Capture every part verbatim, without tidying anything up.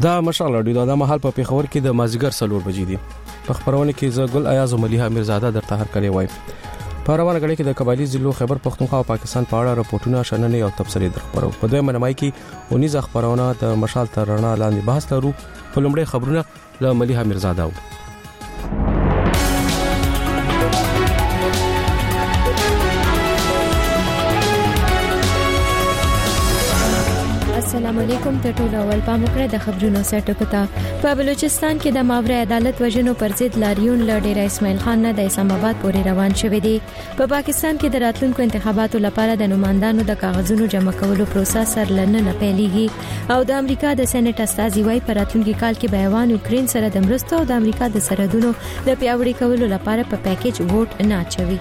دا مشال رادیو د محل په پیښور کې د مازیګر سلور بجې دي. په خبرونه کې زه ګل ایاز مليحه میرزاده درته هر کله وایم. په روانه غړي کې د قبایلی ضلعو خیبر پختونخوا او پاکستان په اړه راپورټونه شننې او تبصرې درخبرو. په دوی منمای کې اونیز خبرونه د مشال تر رڼا لاندې بحث لرو. په لومړی خبرونه له مليحه میرزاده و. السلام علیکم ته ټول اول پاموکړه د خبرونو سرټکتا. په بلوچستان کې د ماورا عدالت وژنو پر ضد لاریون له ډیر اسماعیل خان نه د اسلام آباد پورې روان شوی دی. په پا پاکستان کې د راتلونکو انتخاباتو لپاره د نمائندانو د کاغذونو جمع کولو پروسس سر لننه پیلېږي او د امریکا د سېنات استازي وايي په راتلونکي کال کې به ایوان یوکرين سره د مرستو او د امریکا د سرحدونو د پیاوړي کولو لپاره په پیکیج ووټ نه اچوي.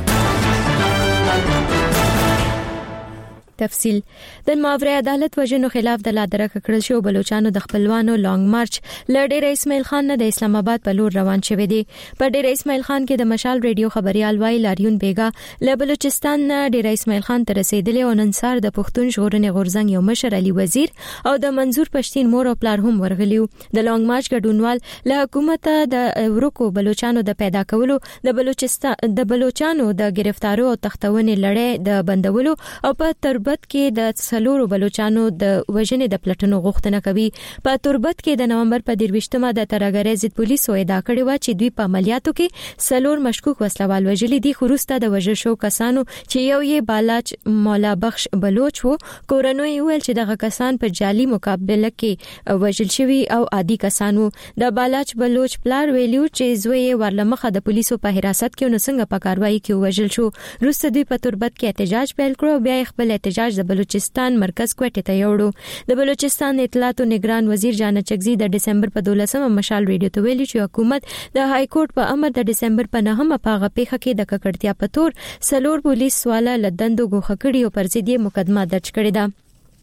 تفصیل د ماورا عدالت وژنو خلاف د لادرکه کړل شو بلوچستانو د خپلوانو لانګ مارچ لډیر اسماعیل خان نه د اسلام آباد په لور روان شوی دی. په ډیر اسماعیل خان کې د مشال ریډیو خبريال وای لاریون بیګا له بلوچستان نه ډیر اسماعیل خان تر رسیدلی او ننصار د پښتون ژغورنې غورځنګ یو مشر علي وزیر او د منظور پښتين مور او پلار هم ورغلیو. د لانګ مارچ ګډونوال له حکومت د ورکو بلوچستانو د پیدا کولو د بلوچستان د بلوچستانو د گرفتارو او تختونې لړۍ د بندولو او په تربت کې د سلورو بلوچستانو د وژنې د پلټنو غوښتنه کوي. په تربت کې د نومبر په درویشتمه د ترګری ضد پولیسو ادعا کړې و چې دوی په عملیاتو کې سلور مشکوک وسلوال وژلي دي. خروسته د وژل شو کسانو چې یو یې بالاچ مولا بخش بلوچ وو کورنوي ویل چې دغه کسان په جعلي مقابله کې وژل شوی او عادي کسانو. د بالاچ بلوچ پلار ویلو چې زوی ورلمخه د پولیسو په حراست کې نو څنګه په کاروایی کې وژل شو. روسته دوی په تربت کې احتجاج پیل کړو بیا خپل احتجاج د بلوچستان مرکز کوټه ته یوړو. د بلوچستان اطلاعات او نگران وزیر جان چکزي د دسمبر په دولسمه مشال ریډیو ته ویلي چې حکومت د های کورټ په امر د دسمبر په نهمه پاغه پیخه کې د ککړتیا په تور سلور پولیس سواله لدندو غوخه کړي او پر ضد یې مقدمه درج کړې ده.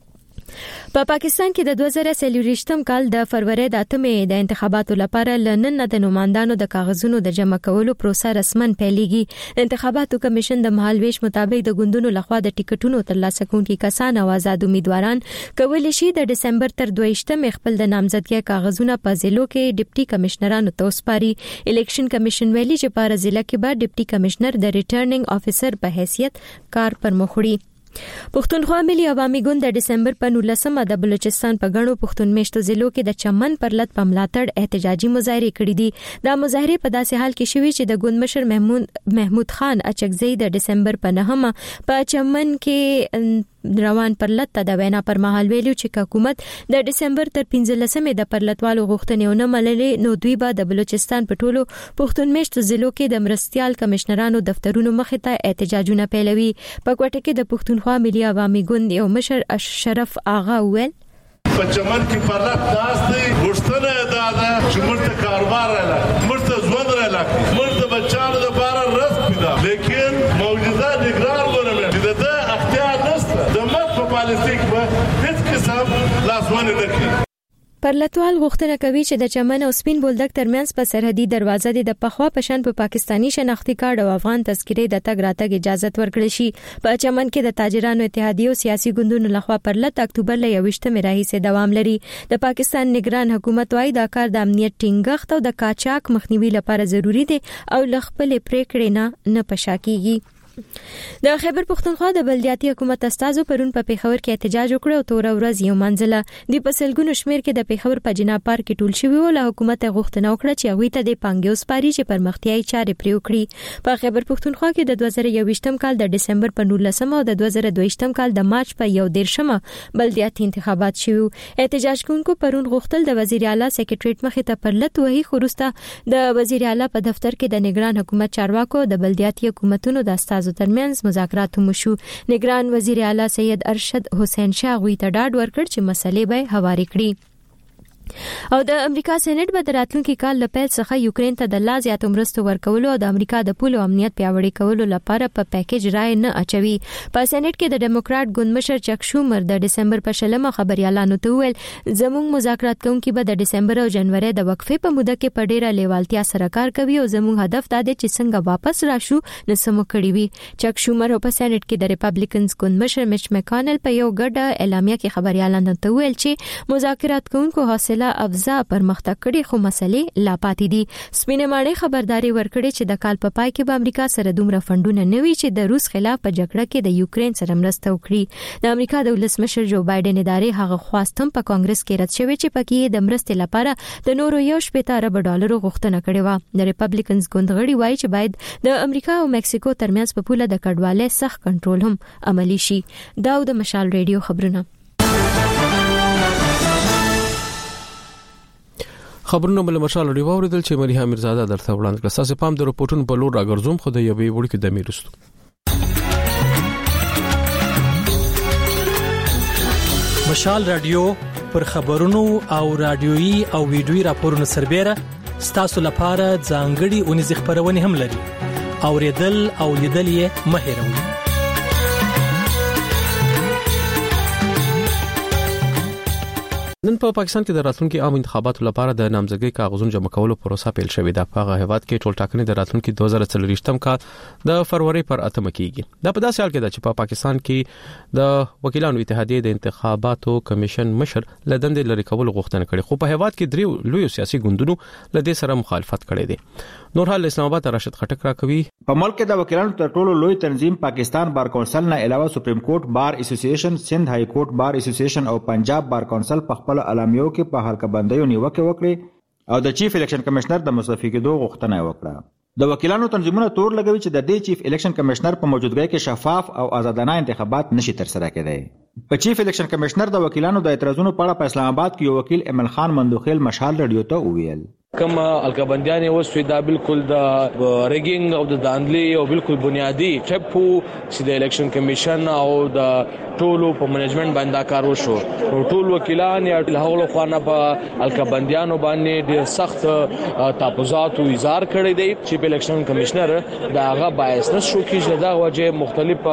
په پاکستان کې د دوه زره څلوېښتم کال د فروری د اتمې د انتخاباتو لپاره لنن د نمائندانو د کاغذونو د جمع کولو پروسه رسمن پیلېږي. د انتخاباتو کمیشن د مهالويش مطابق د ګوندونو لخوا د ټیکټونو ترلاسه کوونکي کسان او آزاد امیدواران کولی شي د دسمبر تر دوه خپل د نامزدګۍ کاغذونه په ضلعو کې ډیپټي کمشنرانو ته وسپاري. الیکشن کمیشن ویلي چې په ضلع کې به ډیپټي کمشنر د ریټرنینګ افیسر په حیثیت کار پر مخ وړي. پښتونخوا ملي عوامي ګوند د دسمبر په نولسمه د بلوچستان په غړو پښتون میشتو ضلعو کې د چمن پرلط په ملاتړ احتجاجي مظاهره کړې دي. دا مظاهره په داسې حال کې شوې چې د ګوند مشر محمود محمود خان اچکزی د دسمبر په نهمه په چمن کې روان پرلط ته د وینا پر مهال ویلو چې حکومت د دسمبر تر پنځلسمې د پرلطوالو غوښتنې نه مللې نو دوی به د بلوچستان په ټولو پښتون میشتو ضلعو کې د مرستيال کمشنرانو دفترونو مخې ته احتجاجونه پیلوي. په کوټه کې د پښتونخوا ملي عوامي ګوند یو مشر اشرف آغا ویل په چمن کې پرلط داس دی غوښتنه دا ده چې مرته کاروبار راځي مرته ژوند راځي مرته بچانو د بار رس پیدا لیکن موجوده نگران ګورنمنت د دې اختیار نشته د مت په پالیسي کې هیڅ قسم لاسونه نه کوي. پرلطوال غوښتنه کوي چې د چمن او سپین بولدک ترمنځ په سرحدي دروازه د پخوا پشن په پاکستانی شناختی کارت او افغان تذکرې د تګ راتګ اجازه ورکړل شي. په چمن کې د تاجرانو اتحادیه او سیاسي ګوندونو لخوا پرلط اکتوبر ل یوویشتمې راهیسې دوام لري. د پاکستان نگران حکومت وايي دا کار د امنیت ټینګښت او د قاچاق مخنیوي لپاره ضروری دی او لخپل پریکړې نه نه پشاکیږي. د خیبر پختونخوا د بلدیاتي حکومت استازو پرون په پیښور کې احتجاج وکړ او تور ورځ یو منځله د پسلګونو شمیر کې د پیښور په جناب پارک کې ټول شوی او له حکومت غوښتنه وکړه چې هغه ته د پنګیو سپاري چې پرمختیايي چارې پرې وکړي. په خیبر پختونخوا کې د دوه زره یوویشتم کال د دسمبر په نولسمه او د دوه زره دوهشتم کال د مارچ په یو دیرشمه بلدیاتي انتخابات شوي. احتجاج کوونکو پرون غوښتل د وزیر اعلی سیکریټریټ مخې ته پرلط وهي خروسته د وزیر اعلی په دفتر کې د نگران حکومت چارواکو د بلدیاتي حکومتونو د استازو ترمنځ مذاکرات هم شو. نگران وزیر اعلی سید ارشد حسین شاه غوی ته ډاډ ورکړ چې مسلې به هواري کړي. او د امریکا سېنات به د راتلونکي کال له پیل څخه یوکرين ته د لا زیاتو مرستو ورکولو او د امریکا د پولو امنیت پیاوړي کولو لپاره په پیکیج رائے نه اچوي. په سېنات کې د ډیموکرات ګوند مشر چک شومر د دسمبر په شلمه خبريالانو ته ویل زموږ مذاکرات کوونکي به د دسمبر او جنوري د وقفې په موده کې په ډیره لیوالتیا سره کار کوي او زموږ هدف دا دی چې څنګه واپس راشو نو سمو کړی وي. چک شومر په سېنات کې د ریپابلیکنز ګوند مشر میچ مکانل په یو ګډه اعلامیه کې خبريالانو ته ویل چې مذاکرات کوونکو حاصل حوصله افزا پرمختګ کړي خو مسلې لا پاتې دي. سپینې ماڼۍ خبرداري ورکړي چې د کال په پای کې به امریکا سره دومره فندونه نه وي چې د روس خلاف په جګړه کې د یوکرين سره مرسته وکړي. د امریکا د ولسمشر جو بایدن ادارې هغه خواستم په کانګرس کې رد شوی چې پکې د مرستې لپاره د نورو یو شپږ ارب ډالرو غوښتنه کړې و. د ریپبلیکنز ګوندغړي وایي چې باید د امریکا او مکسیکو ترمنځ په پوله د کډوالۍ سخت کنټرول هم عملی شي. دا د مشال ریډیو خبرونه. خبرونه بل مشال ریډیو اوریدل چې مليحه میرزاده درته وړاندې کړه. تاسو پام د رپورټونو په لور راګرځوم خو د یوې وړ کې د میرستو مشال رادیو پر خبرونو او رادیويي او ویډیويي راپورونو سربېره ستاسو لپاره ځانګړي اونیز خبرونه هم لري. اوریدل او لیدل یې مه هېروئ. نن په پاکستان کې د راتلونکو عام انتخاباتو لپاره د نامزدګۍ کاغذونو جمع کولو پروسه پیل شوې ده. په هغه هیواد کې ټولټاکنې د راتلونکو دوه زره څلوېښتم کال د فروری پر اتمه کېږي. دا په داسې حال کې ده چې په پا پاکستان کې د وکیلانو اتحادیې د انتخاباتو کمیشن مشر لدندې لري کول غوښتنه کړې، خو په هیواد کې درې لوی سیاسي ګوندونو لدې سره مخالفت کړی دی. نور حال اسلام آباد راشد خټک را کوي. په ملک کې د وکیلانو تر ټولو لوی تنظیم پاکستان بار کونسل نه علاوه سپریم کورټ بار اسوسییشن، سند های کورټ بار اسوسییشن او پنجاب بار کونسل په خپل اعلامیو کې په حلقه بندیو نیوکه وکړي او د چیف الیکشن کمشنر د مستعفي کېدو غوښتنه وکړه. د وکیلانو تنظیمونو تور لګوي چې د دې چیف الیکشن کمشنر په موجودګۍ کې شفاف او آزادانه انتخابات نشي ترسره کېدای. په چیف الیکشن کمشنر د وکیلانو د اعتراضونو په اړه په اسلام آباد کې یو وکیل ایمل خان مندوخیل مشال رادیو ته وویل کوم الکبندیان وسوي دا بالکل د ریګینګ او د داندلی او بالکل بنیادی ټپو چې د الیکشن کمیشن او د ټولو په منیجمنت باندې کار وشو. ټول وکیلان یا له هغو خانه په الکبندیانو باندې ډېر سخت تحفظات او اظهار کړی دی چې په الیکشن کمیشنر دا هغه باعث نه شو چې دا وجه مختلف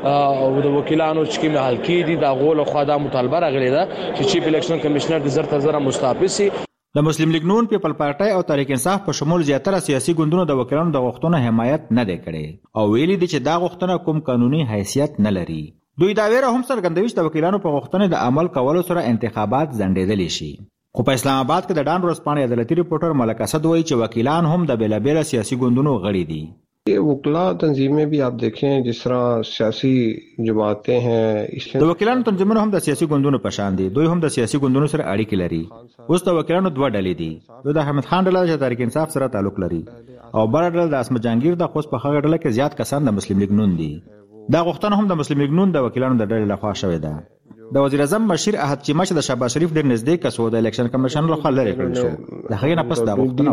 او د وکیلانو چې کوم حل کې دي دا غول خو دا مطالبه راغلی ده چې چیف الیکشن کمیشنر د زر تزره مستعفي سي. د مسلم لیگ نون پیپل پارټي او تحریک انصاف په شمول زیاتره سیاسي ګوندونو د وکیلانو د غوښتنو حمایت نه دی کړی او ویلي دي چې دا غوښتنه کوم قانوني حیثیت نه لري. دوی دا ویره هم څرګندوي چې د وکیلانو په غوښتنې د عمل کولو سره انتخابات ځنډېدلی شي. خو په اسلام آباد کې د ډان ورځپاڼې عدالتي ریپورټر ملک اسد وایي چې وکیلان هم د بیلابیل سیاسي ګوندونو غړي دي. وکلا تنظیمیں بھی آپ دیکھیں جس طرح سیاسی جماعتیں ہیں، د وکیلانو تنظیمونه هم د سیاسي ګوندونو په شان دي. دوی هم د سیاسي ګوندونو سره اړیکې لري. اوس د وکیلانو دوه ډلې دي. یو د احمد خان ډله چې تحریک انصاف سره تعلق لري او بل ډله د اسمت جهانگیر د خوست په هغه ډله کې زیات کسان د مسلم لیگ نون دي. دا غوښتنه هم د مسلم لیگ نون د وکیلانو د ډلې لخوا شوې ده. د وزیر اعظم بشیر احد چیمه چې د شهباز شریف ډېر نږدې کس و د الیکشن کمیشن لخوا لرې کړل شو. د هغې نه پس دا غوښتنه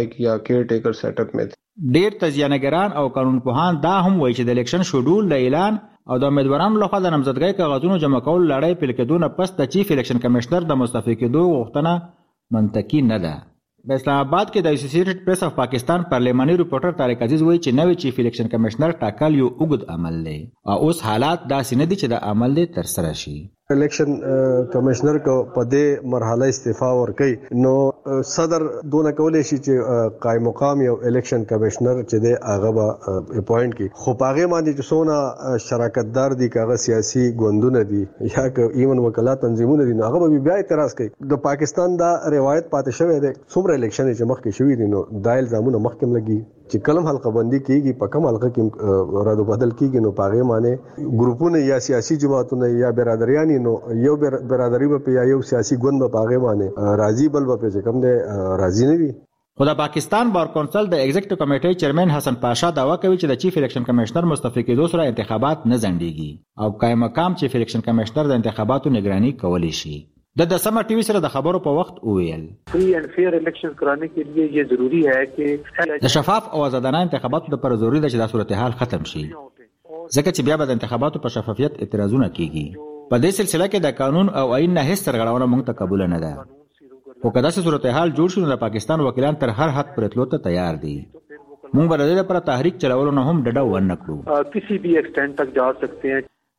وشوه. ډېر تجزیه‌نګران او قانونپوهان دا هم وایي چې د الیکشن شیډول د اعلان او د امیدوارانو لخوا د نامزدګۍ کاغذونو جمع کول لړۍ پیل کېدو نه پس د چیف الیکشن کمیشنر د مستعفي کېدو غوښتنه منطقي نه ده. په اسلام آباد کې د اسوسییټډ پریس اف پاکستان پارلماني ریپورټر طارق عزیز وایي چې نوی چیف الیکشن کمیشنر ټاکل یو اوږد عمل دی او اوس حالات داسې نه دي چې د عمل دې ترسره شي. الیکشن کمشنر کو پدې مرحله استعفا ورکړي نو صدر دونه کولای شي چې قائم مقام یو الیکشن کمشنر چې د هغه به اپوینټ کی. خو پاغه باندې چې سونه شراکتدار دي کاغه سیاسي ګوندونه دي یا که ایمن وکالت تنظیمونه دي نو هغه به بیا اعتراض کوي. د پاکستان دا روایت پاتې شوی دی څومره الیکشن چې مخکې شوی دي نو دایل زامونه مخکې لګي چې کلم حلقه بندي کیږي په کوم حلقه کې رد بدل کیږي نو پاغه باندې ګروپونه یا سیاسي جماعتونه یا برادریان نو یو برادری په یا یو سیاسي ګوند په هغه باندې راضي بل په چې کوم دی راضي نه وي. خو د پاکستان بار کونسل د ایگزیکټیو کمیټې چیرمن حسن پاشا داوا کوي چې د چیف الیکشن کمیشنر مستعفي کېدو سره انتخابات نه ځنډيږي او قائم مقام چیف الیکشن کمیشنر د انتخاباتو نگرانی کولی شي. د دسمه ټي وي سره د خبرو په وخت وویل فری اینڈ فیئر الیکشن کرانے کے لیے یہ ضروری ہے کہ د شفاف او آزادانه انتخاباتو لپاره ضروری ده چې دا صورتحال ختم شي ځکه چې بیا به د انتخاباتو په شفافیت اعتراضونه کیږي. په دې سلسله کې د قانون او آئین نه هیڅ سرغړونه موږ ته قبول نه ده. خو که داسې صورتحال جوړ شي نو د پاکستان وکیلان تر هر حد پرې تلو ته تیار دي. موږ به د دې لپاره تحریک چلولو نه هم ډډه ونه کړو. کسی بھی ایکسټینټ تک جا سکتے ہیں.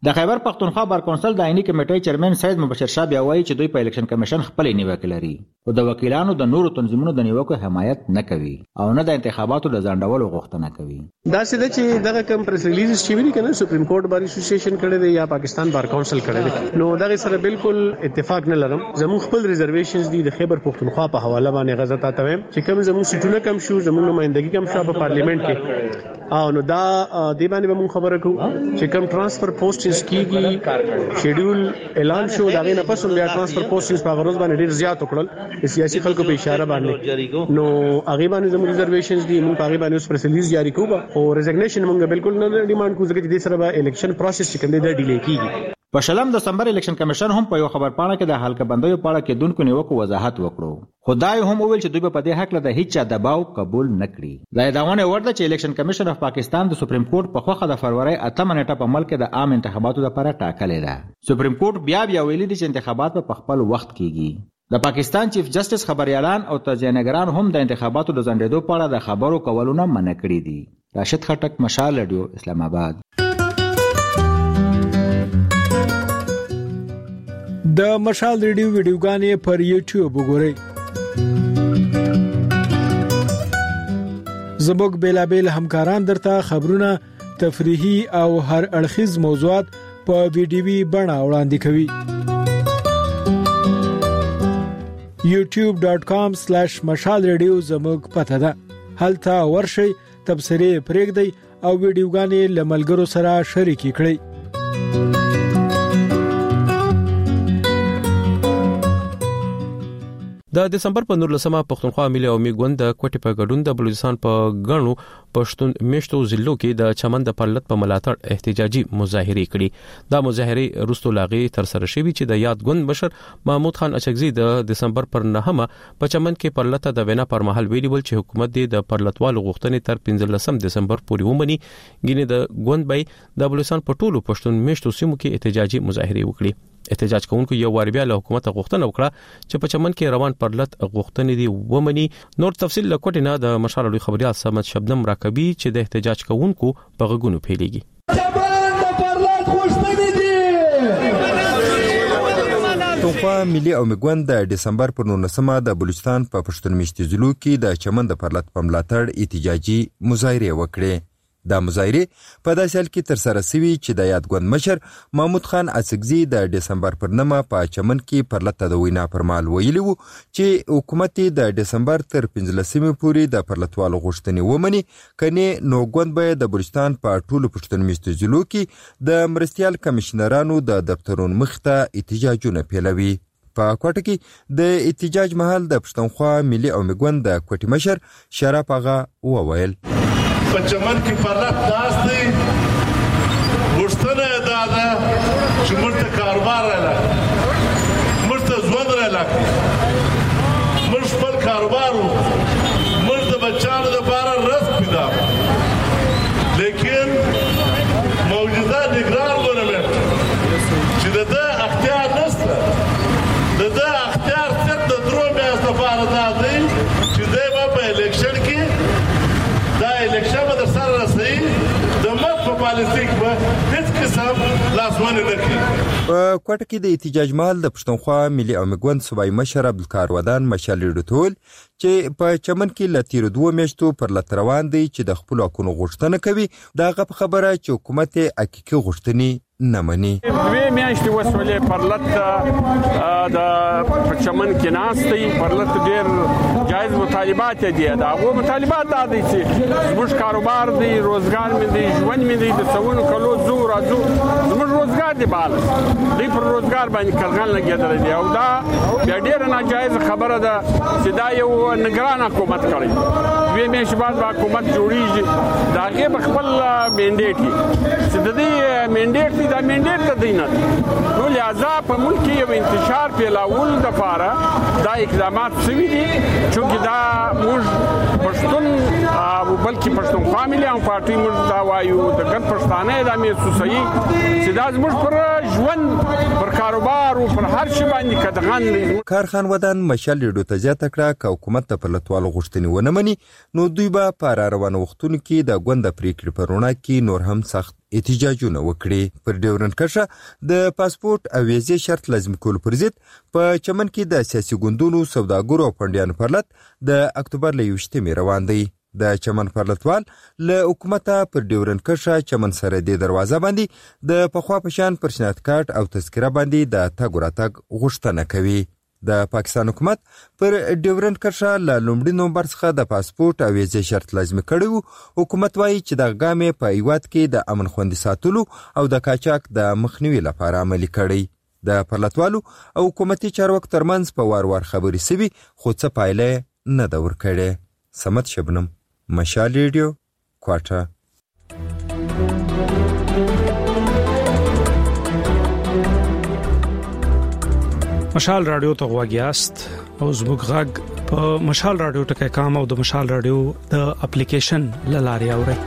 د خیبر پختونخوا بار کونسل د عیني کمیټې چیرمن سید مبشر شاه بیا وایي چې دوی په الیکشن کمیشن خپل نیوکه لري او د وکیلانو د نورو تنظیمونو د نیوکو حمایت نه کوي او نه د انتخاباتو د ځنډولو غوښتنه کوي. دا څه چې دغه کم پریس ریلیز چې ویلي کنه سپریم کورټ بار اسوسییشن کړی دی یا پاکستان بار کونسل کړی دی نو دغه سره بالکل اتفاق نه لرم. زموږ خپل ریزرویشنز دي د خیبر پختونخوا په حواله باندې غزا تا تویم چې کوم زموږ سټونه کم شو زموږ نمائندګي کم شو په پارلیمنت کې او نو دا دی باندې به موږ خبره کوو چې کوم ترانسفر پوسټس کیږي شیډول اعلان شو دا غي نه پس بیا ترانسفر پوسټس په غروز باندې ډیر زیات وکړل سیاسي خلکو په اشاره باندې نو هغه باندې زموږ ریزرویشنز دي موږ هغه باندې اوس پریس ریلیز جاری کوو او ریزګنیشن موږ بالکل نه ډیماند کوو ځکه چې د سره به الیکشن پروسس چې کوم دی د ډیلی کیږي. په شلم دسمبر الیکشن کمیشن هم په یو خبر پاڼه کې د حلقه بندیو په اړه کې دونکو نیوکو وضاحت وکړو. خدای هم وویل چې دوی په دې حق له د هیڅ دباو قبول نکړي. دا ادعاونه ورده چې الیکشن کمیشن اف پاکستان د سپریم کورټ په خوخه د فروری اتمه نیټه په ملک د عام انتخاباتو لپاره ټاکلې ده. سپریم کورټ بیا بیا ویلي دي چې انتخابات په خپل وخت کیږي. د پاکستان چیف جسټس خبريالان او تجزیه‌نګران هم د انتخاباتو د ځنډېدو په اړه د خبرو کولو نه منع کړي دي. راشد خټک، مشال رادیو، اسلام آباد. د مشال ریډیو ویډیوګانې پر یوټیوب وګورئ. زموږ بیلابیل همکاران درته خبرونه، تفریحي او هر اړخیز موضوعات په ویډیوي بڼه وړاندې کوي. یوټیوب ډاٹ کام سلیش مشال ریډیو زموږ پته ده. هلته ورشئ، تبصرې پرېږدئ او ویډیوګانې له ملګرو سره شریکې کړئ. د دسمبر په نولسمه پښتونخوا ملي عوامي ګوند د کوټې په ګډون د بلوچستان په غنو پښتون میشتو ضلعو کې د چمن د پرلط په ملاتړ احتجاجي مظاهره کړي. دا مظاهره رستو لاغي تر سره شوی چې د یاد ګوند مشر محمود خان اچکزي د دسمبر پر نهمه په چمن کې پرلط د وینا پر مهال ویلي ول چې حکومت د پرلطوالو غوښتنې تر پنځلسم دسمبر پورې ومني. ګینه د ګوند بای د بلوچستان په ټولو پښتون میشتو سیمو کې احتجاجي مظاهره وکړي. احتجاج کوونکو یو وار بیا له حکومت غوښتنه وکړه چې په چمن کې روان پرلط غوښتنې دی ومني. نور تفصیل له کوټې نه د مشال لوی خبريال سمت شبنم راکبي چې د احتجاج کوونکو په غوګونو پیلېږي. پښتونخوا ملي عوامي ګوند د دسمبر پر نولسمه د بلوچستان په پښتون میشتي ضلعو کې د چمن د پرلط په ملاتړ احتجاجي مظاهره وکړه. دا مظاهره په داسې حال کې تر سره شوې چې د یاد ګوند مشر محمود خان اڅکزي د دسمبر پر نهمه په چمن کې پرلط د وینا پر مهال ویلي وو چې حکومت د دسمبر تر پنځلسمې پورې د پرلطوالو غوښتنې ومني، کني نو ګوند به د بلوچستان په ټولو پښتون میشتو ضلعو کې د مرستیال کمشنرانو د دفترونو مخ ته احتجاجونه پیلوي. په کوټه کې د احتجاج مهال د پښتونخوا ملي عوامي ګوند د کوټې مشر شرف آغا وویل په چمن کې پرلط داس دی غوښتنه دا ده چې موږ ته کاروبار راغلی، موږ ته ژوند راغلی، موږ خپل کاروبار وکړو، موږ د بچانو دپاره رزق پیدا کړو. لیکن موجوده نگران ګورنمنټ چې د ده اختیار نشته، د ده اختیار صرف د درو میاشتو لپاره دا دی چې دی به په الیکشن کې دا الیکشن به در سره رسوي د مد په پالیسي کې به هیڅ قسم لاسوهنې نه کوي. په کوټه کې د احتجاج مهال د پښتونخوا ملي عوامي ګوند صوبایي مشر عبدالقاهر ودان مشال ډټول چې په چمن کې له تیرو دوو میاشتو پرلط روان دی چې د خپلو حقونو غوښتنه کوي. د هغه په خبره چې حکومت حقیقي غوښتنې نه مني. دوی میاشتې وسولې پرلط د چمن کې ناست دی. پرلط ډېر جایز مطالبات دي. دا هغو مطالبات دا دي چې زموږ کاروبار دی، روزګار مې دی، ژوند مې دی، د سوونو کلو ځو راځو زموږ روزګار دی بالا دوی پر روزګار باندې کلغان لګېدلی دی او دا بیا ډېره ناجایز خبره ده چې دا یو نگران حکومت کړی. دوی میاشتې بعد به حکومت جوړیږي، د هغې به خپل مینډیټ وي چې د دې مینډیټ دی دا مینډیټ د دوی نه دی. نو لهذا په ملک کې یو انتشار پیلولو دپاره دا اقدامات شوي دي چونکې دا موږ پښتون بلکې پښتونخوا ملي عوامي پارټۍ موږ دا وایو د ګڼ پښتانه دا محسوسوي چې دا زموږ پر ژوند پر کاروبار او پر هر شي باندې قدغن دی. کارخان ودان مشال ډېډو ته زیاته کړه که حکومت د پرلطوالو غوښتنې ونه مني نو دوی به په را روانو وختونو کې د ګوند د پرېکړې په رڼا کې نور هم سخت احتجاجونه وکړي. پر ډیورنډ کرښه د پاسپورت او ویزې شرط لازم کول پر ضد په چمن کې د سیاسي ګوندونو، سوداګرو او پنډیانو پرلط د اکتوبر له یوشتمې روان دی. د چمن پرلطوال له حکومته پر ډیورنډ کرښه چمن سره د دروازه باندې د پخوا په شان پر شناخت کارت او تذکره باندې د تګ راتګ غوښتنه کوي. د پاکستان حکومت پر ډیورنډ کرښه له لومړي نومبر څخه د پاسپورت او ویزې شرط لازمي کړی و. حکومت وایي چې دغه ګام یې په هیواد کې د امن خوندي ساتلو او د قاچاق د مخنیوي لپاره عملي کړی. د پرلطوالو او حکومتي چارواکو ترمنځ په وار وار خبرې سوي، خو څه پایله نه ده ورکړې. صمد شبنم، مشال ریډیو، کوټه. مشال رادیو ته غواګیاست او زموږ غږ په مشال رادیو ټکی کام او د مشال رادیو د اپلیکیشن لاري اوري.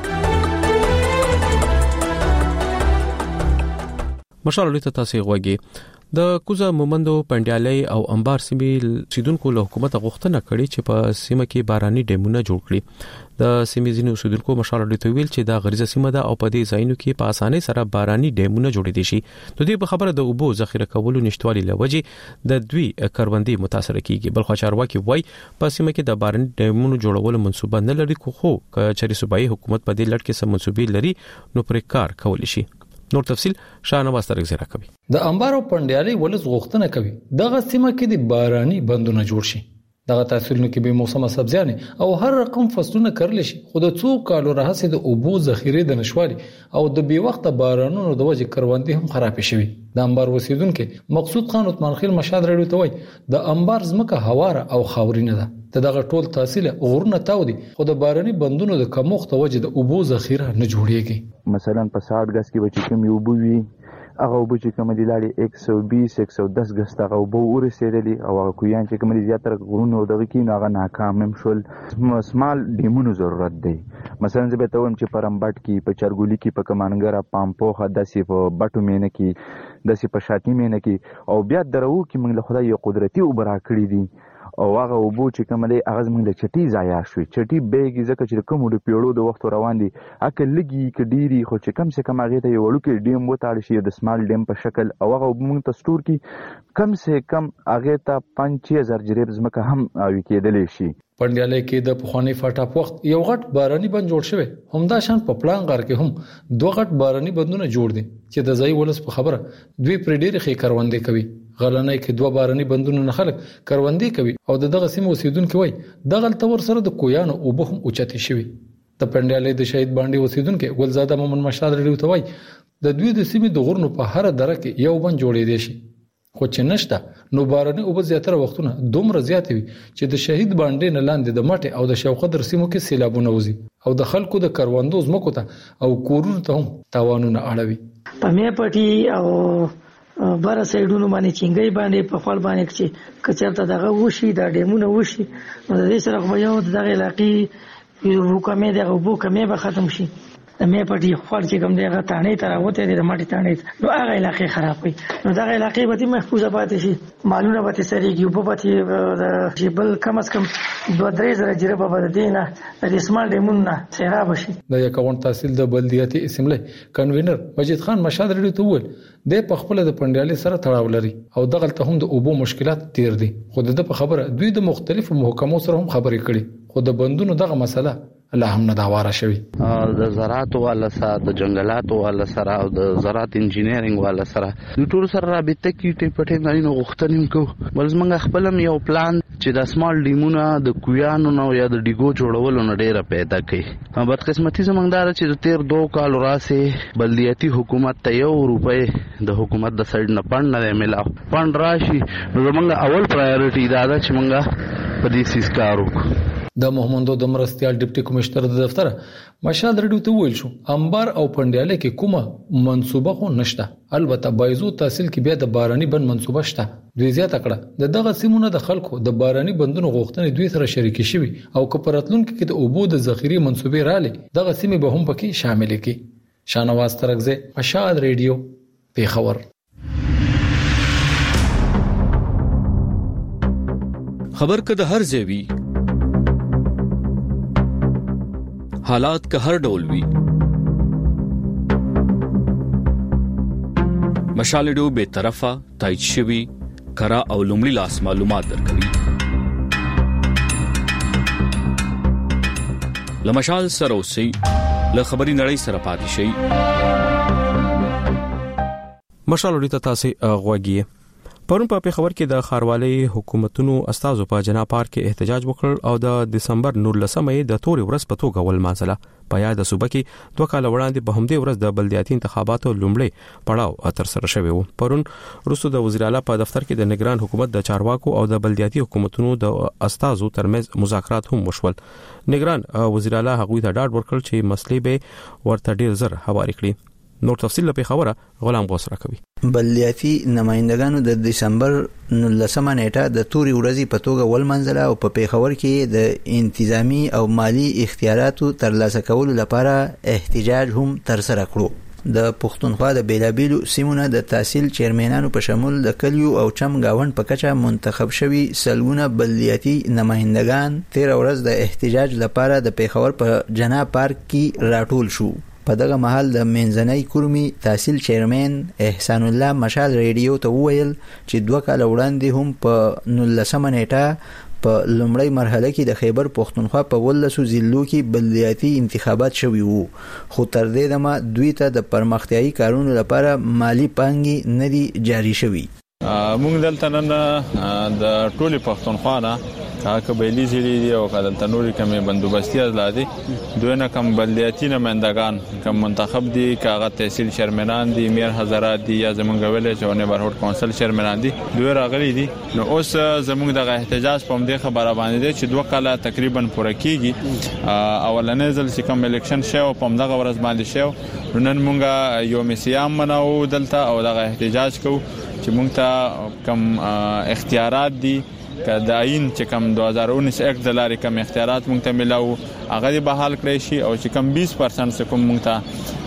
مشال رادیو ته تاسو غواګي. د کوزه مومندو پنډیالي او انبار سیمې سیدونکو له حکومت غوښتنه کړې چې په سیمه کې باراني ډیمونه جوړ کړي. د سیمې ځینو سیدونکو مشال رادیو ویل چې دا غریزه سیمه ده او په دې ځایونو کې په اسانۍ سره باراني ډیمونه جوړې دي شي. د دې په خبره د اوبو ذخیره کولو نشټوالي لوجه د دوی کروندې متاثر کیږي. بل خو چارواکي وای په سیمه کې د باراني ډیمونو جوړولو منصوبه نه لري، خو چې صوبایي حکومت په دې لړ کې سم منصوبې لري نو پر کار کولی شي. نور تفصيل شاهنواز ترک زیرا کوي. د انبار او پنډیالي ولز غوښتنه کوي دغه سیمه کې د باراني بندونه جوړ شي. دغه تحصیلونو کې به موسمه سبزیانه او هر رقم فصلونه کرل شي، خو د څو کالو راهسه د اوبو ذخیره د نشوالي او د بي وخت بارانونو د وجې کروندې هم خراب شوي. د انبار اوسیدونکو مقصود خان عثمان خیل مشاد رادیو ته وای د انبار زمکه هواره او خاورینه ده، دغه ټول تحصیل غورونه تاودي، خو د باراني بندونو د کموخت وجې د اوبو ذخیره نه جوړیږي. مثلا په ساړ غس کې به چې کوم یو بووي هغه وب چې کوم دی لاړې یک سو بیس یک سو دس غس هغه وب ورسېدلی او هغه کویان چې کوم دی زیاتره غرونو دغه کې هغه ناکام هم شول. سمال ډیمونو ضرورت دی. مثلا زه به ته وایم چې پرمبټ کې په چرګولی کې په کمانګره پامپوخه داسې په بټو مینه کې داسې په شاتی مینه کې او بیا درو کې موږ له خدای یو قدرتي وبرا کړی دي او هغه وبو چې کوم دی هغه موږ له چټي ضایع شوی. چټي بیګي ځکه چې کوم د پیړو د وخت روان دي اکه لګي کډيري، خو چې کم سه کم هغه ته یو وړوکی ډیم وتاړ شي د سمال ډیم په شکل او هغه موږ ته سٹور کی کم سه کم هغه ته پنځه هزار جریب زمکه هم اوي کېدلی شي. پنډیالي کې د پخوانی فاټاپ وخت یو غټ باراني بند جوړ شوی، همدا شان په پلان غار کې هم دوه غټ باراني بندونه جوړ دي چې د ځای ولس په خبره دوی پر ډېر خې کروندې کوي. غلنۍ کې دوه باراني بندونه نه خلک کروندې کوي او دغه سیمه اوسیدونکو وای دغه تور سره د کویانو او به هم اوچتي شوی. د پنډیالي د شهید باندې اوسیدونکو ګلزاده مومن مشاد رډیو ته وای د دوی د سیمې د غرونو په هر دره کې یو بند جوړې دي شي، خو چې نشته نو باراني او زیاتره وختونه دومره زیات وي چې د شهید باندې نه لاندې د مټه او د شوقدر سیمو کې سیلابونه وزي او د خلکو د کروندو زمکو ته او کورونو ته هم تاوانونه اړوي. په مې پټي او بار سایډونو باندې چنګي باندې په خپل باندې چې کچرته دغه وشي د ډیمونه وشي نو د دې سره خو یو دغه علاقې یو حکومت دغه وبو کمې به ختم شي. د مې پټي خپل چې کوم دغه تانې تر اوته د ماټي تانې نو هغه علاقې خراب وي نو دغه علاقې به محفوظه پاتې شي، مالونه به سړيږي او په پاتې د بل کم از کم دوه درې زره جریب به دینه د اسمال ډیمونه سیراب شي. د یکاون تحصیل د بلدیاتي اسمبلی کنوینر مجید خان مشاد رډیو ته وویل د په خپل د پنډیالي سره تړاو لري او دغه ته هم د اوبو مشکلات تیر دي، خو د په خبره دوی د مختلفو محکمو سره هم خبرې کړي، خو د بندونو دغه مسله لا هم نه داواره شوی. د زراعت والا سره د جنگلات والا سره او د زراعت انجینیرینګ والا سره د ټول سره رابطه کیږي په ټینګاري نو غوښتنې کو بل زمونږ خپلم یو پلان چې د سمال ډیمونه د کویانو نو یا د ډیګو جوړولو نه ډیره پیدا کړي. بدقسمتي زمونږ دار چې د تیر دوه کال راسه بلدیاتي حکومت ته یو روپۍ د حکومت د سړ نه پند نه ملاو پند راشي نو زمونږ اول پرایورټي دا ده چې مونږه په دې سیس کار وکړو. د محمدو د مرستيال ډیپټي کمشنر د دفتر مشال رډیو ته ویل شو انبار او پنډیاله کې کومه منصوبه خو نشته، البته بایزو تحصیل کې بیا د باراني بند منصوبه شته. دوی زیاته کړه د دغه سیمونو د خلکو د باراني بندونو غوښتنې دوی سره شریک شي او کپراتلونکو کې د اوبو د ذخیره منصوبې رالي دغه سیمې به هم پکې شامل کړي. شاهنواز ترکزه مشال رادیو پیښور. خبر کده هر ځای حالات که هر ډول وي مشال ریډیو به طرفه تایید شوی کرا او لومړی لاس معلومات درکوي. لمشال سره اوسئ، له خبري نړۍ سره پاتې شئ. مشال ریډیو تاسو غوږی پرون په پیښور کې د خاروالۍ حکومتونو استازو په جنا پارک کې احتجاج وکړ او د دسمبر نولسمې د تورې ورځ په توګه ولمانځله. په یاد صوبه کې دوه کال وړاندې په همدې ورځ د بلدیاتي انتخاباتو لومړی پړاو اتر سره شوی و. پرون وروسته د وزیر اعلی په دفتر کې د نگران حکومت د چارواکو او د بلدیاتي حکومتونو د استازو ترمنځ مذاکرات هم وشول. نگران وزیر اعلی هغوی ته ډاډ ورکړ چې مسلې به ورته ډیر زر هواري کړي. نور تفصیل په خبره غلام غوسره کوي. بلدیاتي نمائندګانو د دسمبر نولسمه نیټه د توري ورځې په توګه ولمنځله او په پیښور کې د انتظامی او مالی اختیاراتو ترلاسه کولو لپاره احتجاج هم ترسره کړو. د پښتونخوا د بیلابیلو سیمونو د تحصیل چیرمنانو په شمول د کلیو او چم گاوند په کچه منتخب شوي سلګونه بلدیاتي نمائندګان تیر ورځ د احتجاج لپاره د پیښور په جنا پارک کې راټول شو. په دغه محل د منځنۍ کورمي تحصیل چیرمن احسان الله مشال ریډیو ته وویل چې دوه کال وړاندې هم په نولسمه نیټه په لومړی مرحله کې د خیبر پښتونخوا په ولسو ضلعو کې بلدیاتي انتخابات شوي وو، خو تر دې دمه دوی ته د پرمختیايي کارونو لپاره مالی پانګې نه دي جاري شوي. مونږ دلته نن د ټولي پښتونخوا نه قبایلی ضلع دی او دلته نوري کومه بندوبستي ازلادي دوی نه کم بلدیاتي نمائندگان کم منتخب دي، کاغه تحصیل چیرمنان دي، میر حضرات دي یا زمونږ ویلې چې نیبرهوډ کونسل چیرمنان دي، دوی راغلي دي. نو اوس زمونږ د احتجاج په مده خبره باندې دي چې دوه کاله تقریبا پوره کیږي. اولنې ځل چې کوم الیکشن شو په مدغه ورځ باندې شو، نن مونږ یو مسیام منو دلته او دغه احتجاج کوو چې مونږ ته کم اختیارات دي که د عین چې کم دوه هزار اونیس اکټ د لارې کم اختیارات مونږ ته ملاو هغه به حل کړی شي او چې کم بیس پرسنټ څخه مونږ ته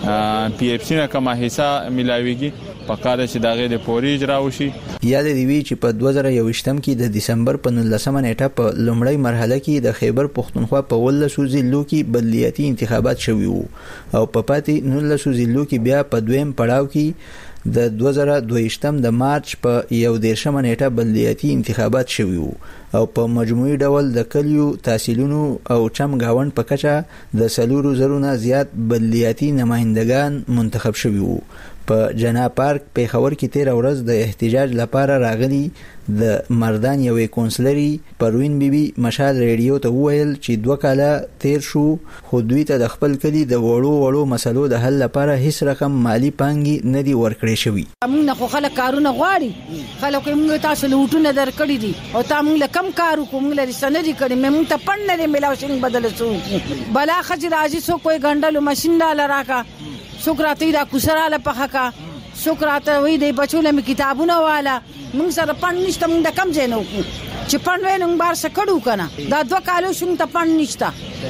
پی اف سی نه کم حصہ ملاويږي په کار چې دغه د پوري اجرا وشي. یاد دی وی چې په دوه زره یوویشتم کې د دسمبر په نولسمه نیټه په لومړی مرحله کې د خیبر پښتونخوا په ولسو ضلعو کې بلدیاتي انتخابات شوي وو او په پاتې نولسو ضلعو کې بیا په دویم پړاو کې د دوه زره دوهشتم د مارچ په یو دیرشمه نیټه بلدیاتي انتخابات شوي وو او په مجموعي ډول د کلیو تحصیلونو او چم گاوند په کچه د سلورو زرونه زیات بلدیاتي نمائندگان منتخب شوي وو. په جنا پارک پیښور کې تیر ورځ د احتجاج لپاره راغلي د مردان یوې کونسلري پروین بیبي مشال ریډیو ته وویل چې دوه کاله تیر شو خو دوی ته د خپل کلی د وړو وړو مسلو د حل لپاره هیڅ رقم مالی پانګي نه دی ورکړې شوی. موږ نه خو خلک کارونه غواړي، خلک موږ تاسو له وټونه درکړي دي او تاسو موږ کم کارو کوم لري سندې کړي موږ ته پړ نه ملاو شین بدل سو بلا خج راځي سو کوئی ګندلو ماشين ډال راکا سوکراتی دا کوسراله پخکا سوکراته وې د بچو له کتابونه والا موږ سره پړ نشته موږ د کم جنو چې پړ وینم بار سکړو کنه دا دوه کالو شوم ته پړ نشته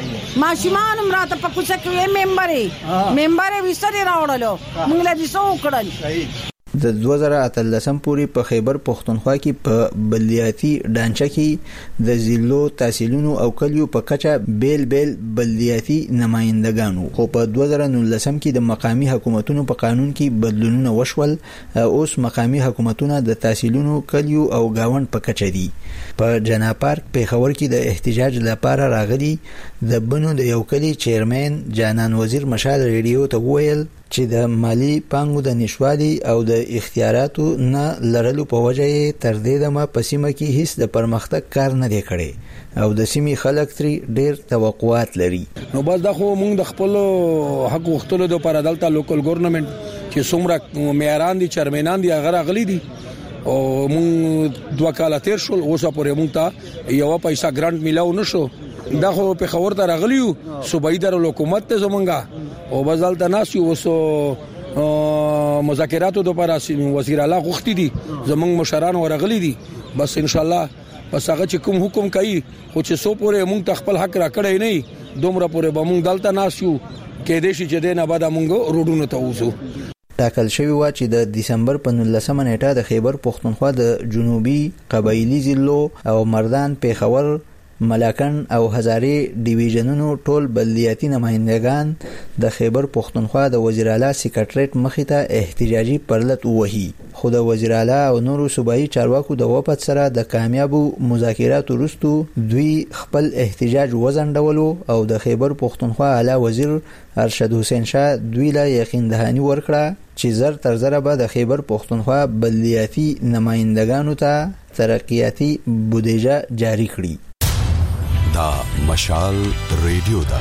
ماشومان مراته په کوڅه کې ممبرې ممبرې وسره راوړلو موږ له دې سو کړل. د دوه زره اتلسم پورې په خیبر پښتونخوا کې په بلدیاتي ډانچه کې د ضلعو تحصیلونو او کلیو په کچه بیل بیل بلدیاتي نمائندګانو، خو په دوه زره نولسم کې د مقامی حکومتونو په قانون کې بدلونونه وشول. اوس مقامی حکومتونه د تحصیلونو کلیو او گاوند په کچه دي. په جنا پارک پیښور کې د احتجاج لپاره راغلي د بنو د یو کلی چیرمن جانان وزیر مشال ریډیو ته وویل چې د مالی پانګو د نشوالي او د اختیاراتو نه لرلو په وجه یې تر دې دمه په سیمه کې هیڅ د پرمختګ کار نه دی کړی او د سیمې خلک ترې ډېر توقعات لري. نو بس دا خو موږ د خپل حق وختلو د پر عدالت لوکل ګورنمنت چې څومره معیاران دي چیرمنان دي هغه راغلي دي او موږ دوه کال تیر شول اوسه پورې موږ ته یو پیسې ګرانټ میلاو نشو. دا خو په خبر ته راغلیو صوبایي در حکومت ته زمونږه او بازال ته ناس یو وسو مذاکراتو د پر وزیر اعلی غوښتي دي زمونږ مشران ورغلي دي بس ان شاء الله بس هغه چې کوم حکم کوي خو چې سو پورې موږ خپل حق را کړی نه دومره پورې به موږ دلته ناس یو کې دې شي چې دینه بعد موږ روډونو ته وځو. ټاکل شوی و چې د دسمبر په نولسمه نیټه د خیبر پښتونخوا د جنوبي قبایلی ضلعو او مردان پیښور ملاکنډ او هزارې ډیویژنونو ټول بلدیاتي نمائندگان د خیبر پختونخوا د وزیر اعلی سیکریټریټ مخې ته احتجاجي پرلط وهي، خو د وزیر اعلی او نورو صوبایي چارواکو د وپد سره د کامیابو مذاکراتو وروسته دوی خپل احتجاج وځنډولو او د خیبر پختونخوا اعلی وزیر ارشد حسین شاه دوی لا یقین دهانی ورکړه چې زر تر زر به د خیبر پختونخوا بلدیاتي نمائندگانو ته ترقیاتی بودیجه جاری کړي. دا مشال ریډیو دا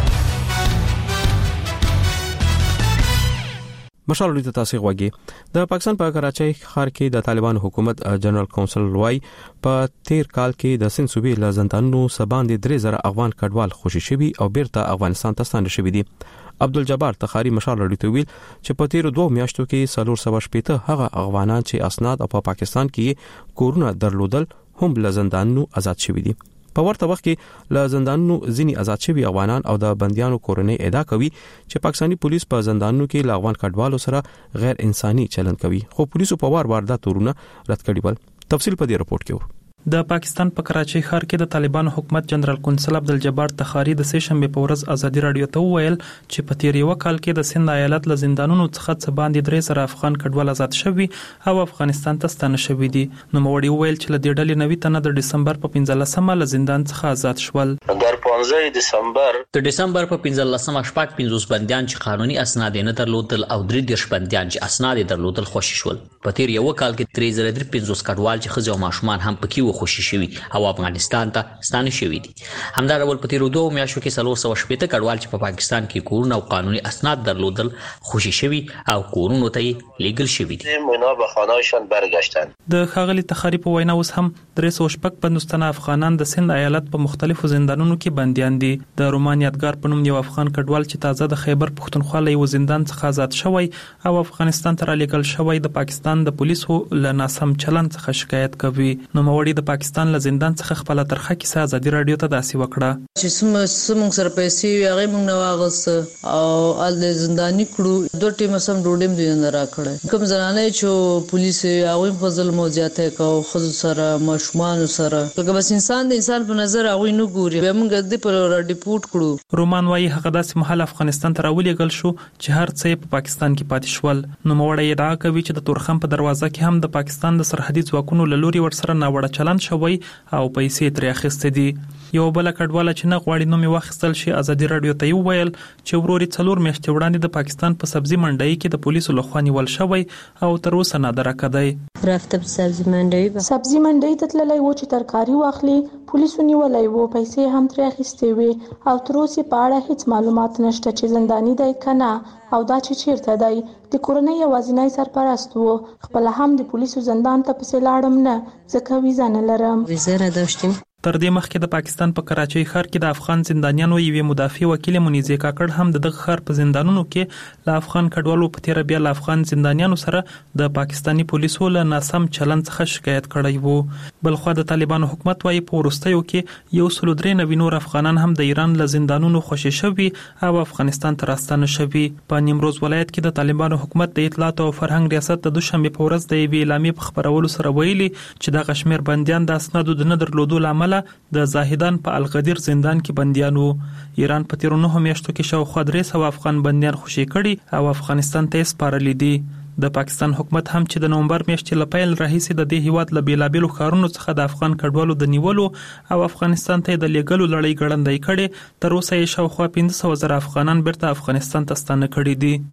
مشال ریډیو تاسو غوږی د پاکستان په کراچۍ ښار کې د طالبان حکومت جنرال کونسل وای په تیر کال کې د سند صوبې له زندانونو سباندې درې زره افغان کډوال خوشي شوي او بیرته افغانستان ته ستانه شوي دي. عبدالجبار تخاری مشال ریډیو ته ویل چې په تیر دوه میاشتو کې څلور سوه شپږ هغه افغانان چې اسناد او په پا پاکستان کې کورونه درلودل هم له زندانونو آزاد شوي دي. په ورته وخت کې له زندانونو ځینی آزاد شوي افغانان او د بنديانو کورنۍ ادعا کوي چې پاکستانی پولیس په زندانونو کې له افغان کډوالو سره غیر انساني چلند کوي، خو پولیسو په وار وار دا تورونه رد کړي ول. تفصیل په دې رپورت کې و. د پاکستان په کراچۍ ښار کې د طالبانو حکومت جنرال کونسل عبدالجبار تخاری د سه شنبه په ورځ ازادي رادیو ته وویل چې په تیر یو کال کې د سند ایالت له زندانونو څخه څه باندې درې زره افغان کډوال آزاد شوي او افغانستان ته ستانه شوي دي. نو موړي وویل چې له دې ډلې نوي تنه د دسمبر په پنځلسمه له زندان څخه آزاد شول. در پنځه دسمبر د دسمبر په پنځلسمه شپږ پنځوس بنديان چې قانوني اسناد نه درلودل او درې دیرش بنديان چې اسناد درلودل خوشي شول. په تیر یو کال کې درې زره درې پنځوس کډوال چې خځو او ماشومان هم پکې و خوشي شوي او افغانستان ته ستانه شوي دي. همدارول په تیر دوه میاشتو کې څلور سوه شپږ کډوال چې په پاکستان کې کورونه او قانوني اسناد درلودل خوشي شوي او کورونو ته لیږل شوي دي. مونا به خانه‌شان برگشتن. د خاغلی تخاری په وینا اوس هم درې سوه شپږ پنځوس افغانان د سند ایالت په مختلفو زندانونو کې بنديان دي. د رومان یادګار په نوم یو افغان کډوال چې تازه د خیبر پختونخوا له یو زندان څخه آزاد شوی او افغانستان ته رالیږل شوی د پاکستان د پولیسو له ناسم چلند څخه شکایت کوي. نو موړي د پاکستان له زندان څخه خپل ترخه کیسه ازادي رادیو ته داسي وکړه چې سم سم سره پیسې هغه موږ نه واغست او ال زنداني کړو دوه ټیم سم ډوډم دی نه راکړه. کوم زنانه چې پولیس هغه په ظلم او زیاته کو خود سره مشمان سره لکه بس انسان د انسان په نظر هغه نه ګوري به موږ د پر ډیپورت کړو. رومان وايي هغه داسې محل افغانستان ته راولېګل شو چې هر څه په پاکستان کې پاتې شول. نو موړی ادعا کوي چې د تورخم په دروازه کې هم د پاکستان د سرحدي ځواکونو له لوري ورسره ناوړه چلند شوی او پیسې ترې اخیستې دي. یو بل کډواله چې نه غواړي نو می واخیستل شي ازادي رادیو ته ویل چې وروري څلور میاشتې وړاندې د پاکستان په سبزی منډي کې د پولیسو لخوا نیول شوی او تر اوسه نه درکدی. رافته په سبزی منډي سبزی منډي ته تللی و چې ترکاری واخلي، پولیسو نیولای وو، پیسې هم ترې اخیستې وي او تر اوسه په اړه هیڅ معلومات نشته چې زنداني دی کنه او دا چې چیرته دی. د کورنۍ یوازینی سرپرست وو. خپل هم د پولیسو زندان ته پسې لاړم نه ځکه ویزه نه لرم. ویزه نه داشتیم. تر دې مخکې د پاکستان په کراچۍ ښار کې د افغان زندانیانو یوې مدافع وکیل منیزه کاکړ هم د دغه ښار په زندانونو کې له افغان کډوالو په تیر بیا له افغان زندانیانو سره د پاکستانی پولیسو له ناسم چلند څخه شکایت کړی وو. بلخو د طالبانو حکومت وايي په وروستیو کې یو سل درې نوي نور افغانان هم د ایران له زندانونو خوشي شوي او افغانستان ته راستانه شوي. په نیمروز ولایت کې د طالبانو حکومت د اطلاعات او فرهنګ ریاست د دوشنبه په ورځ د یوې اعلامیې په خبرولو سره ویلي چې د غشمیر بنديان د اسنادو د نه درلودو لامل د زاهدان په الغدیر زندان کې بنديانو. ایران په تیر نه میاشتو کې شاوخوا درې سوه افغان بنديان خوشي کړي او افغانستان ته سپارلي دي. د پاکستان حکومت هم چې د نومبر میاشتې له پیل راهیسې د دې هیواد له بیلابیلو ښارونو څخه د افغان کډوالو د نیولو او افغانستان ته د لیږلو لړۍ ګړندۍ کړي، تر اوسه یې شاوخوا پنځه سوه زره افغانان بیرته افغانستان ته ستانه کړي دي.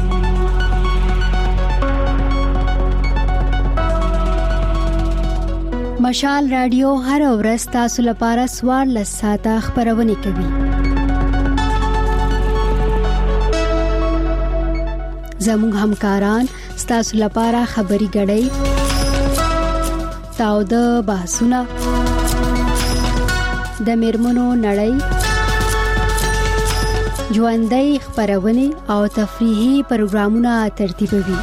مشال رادیو هر ورځ تاسو لپاره سوار لساته خبرونه کوي. زموږ همکاران تاسو لپاره خبري غړي تاو د بحثونه د میرمنو نړۍ ژوندۍ خبرونه او تفریحي پروګرامونه ترتیبوي.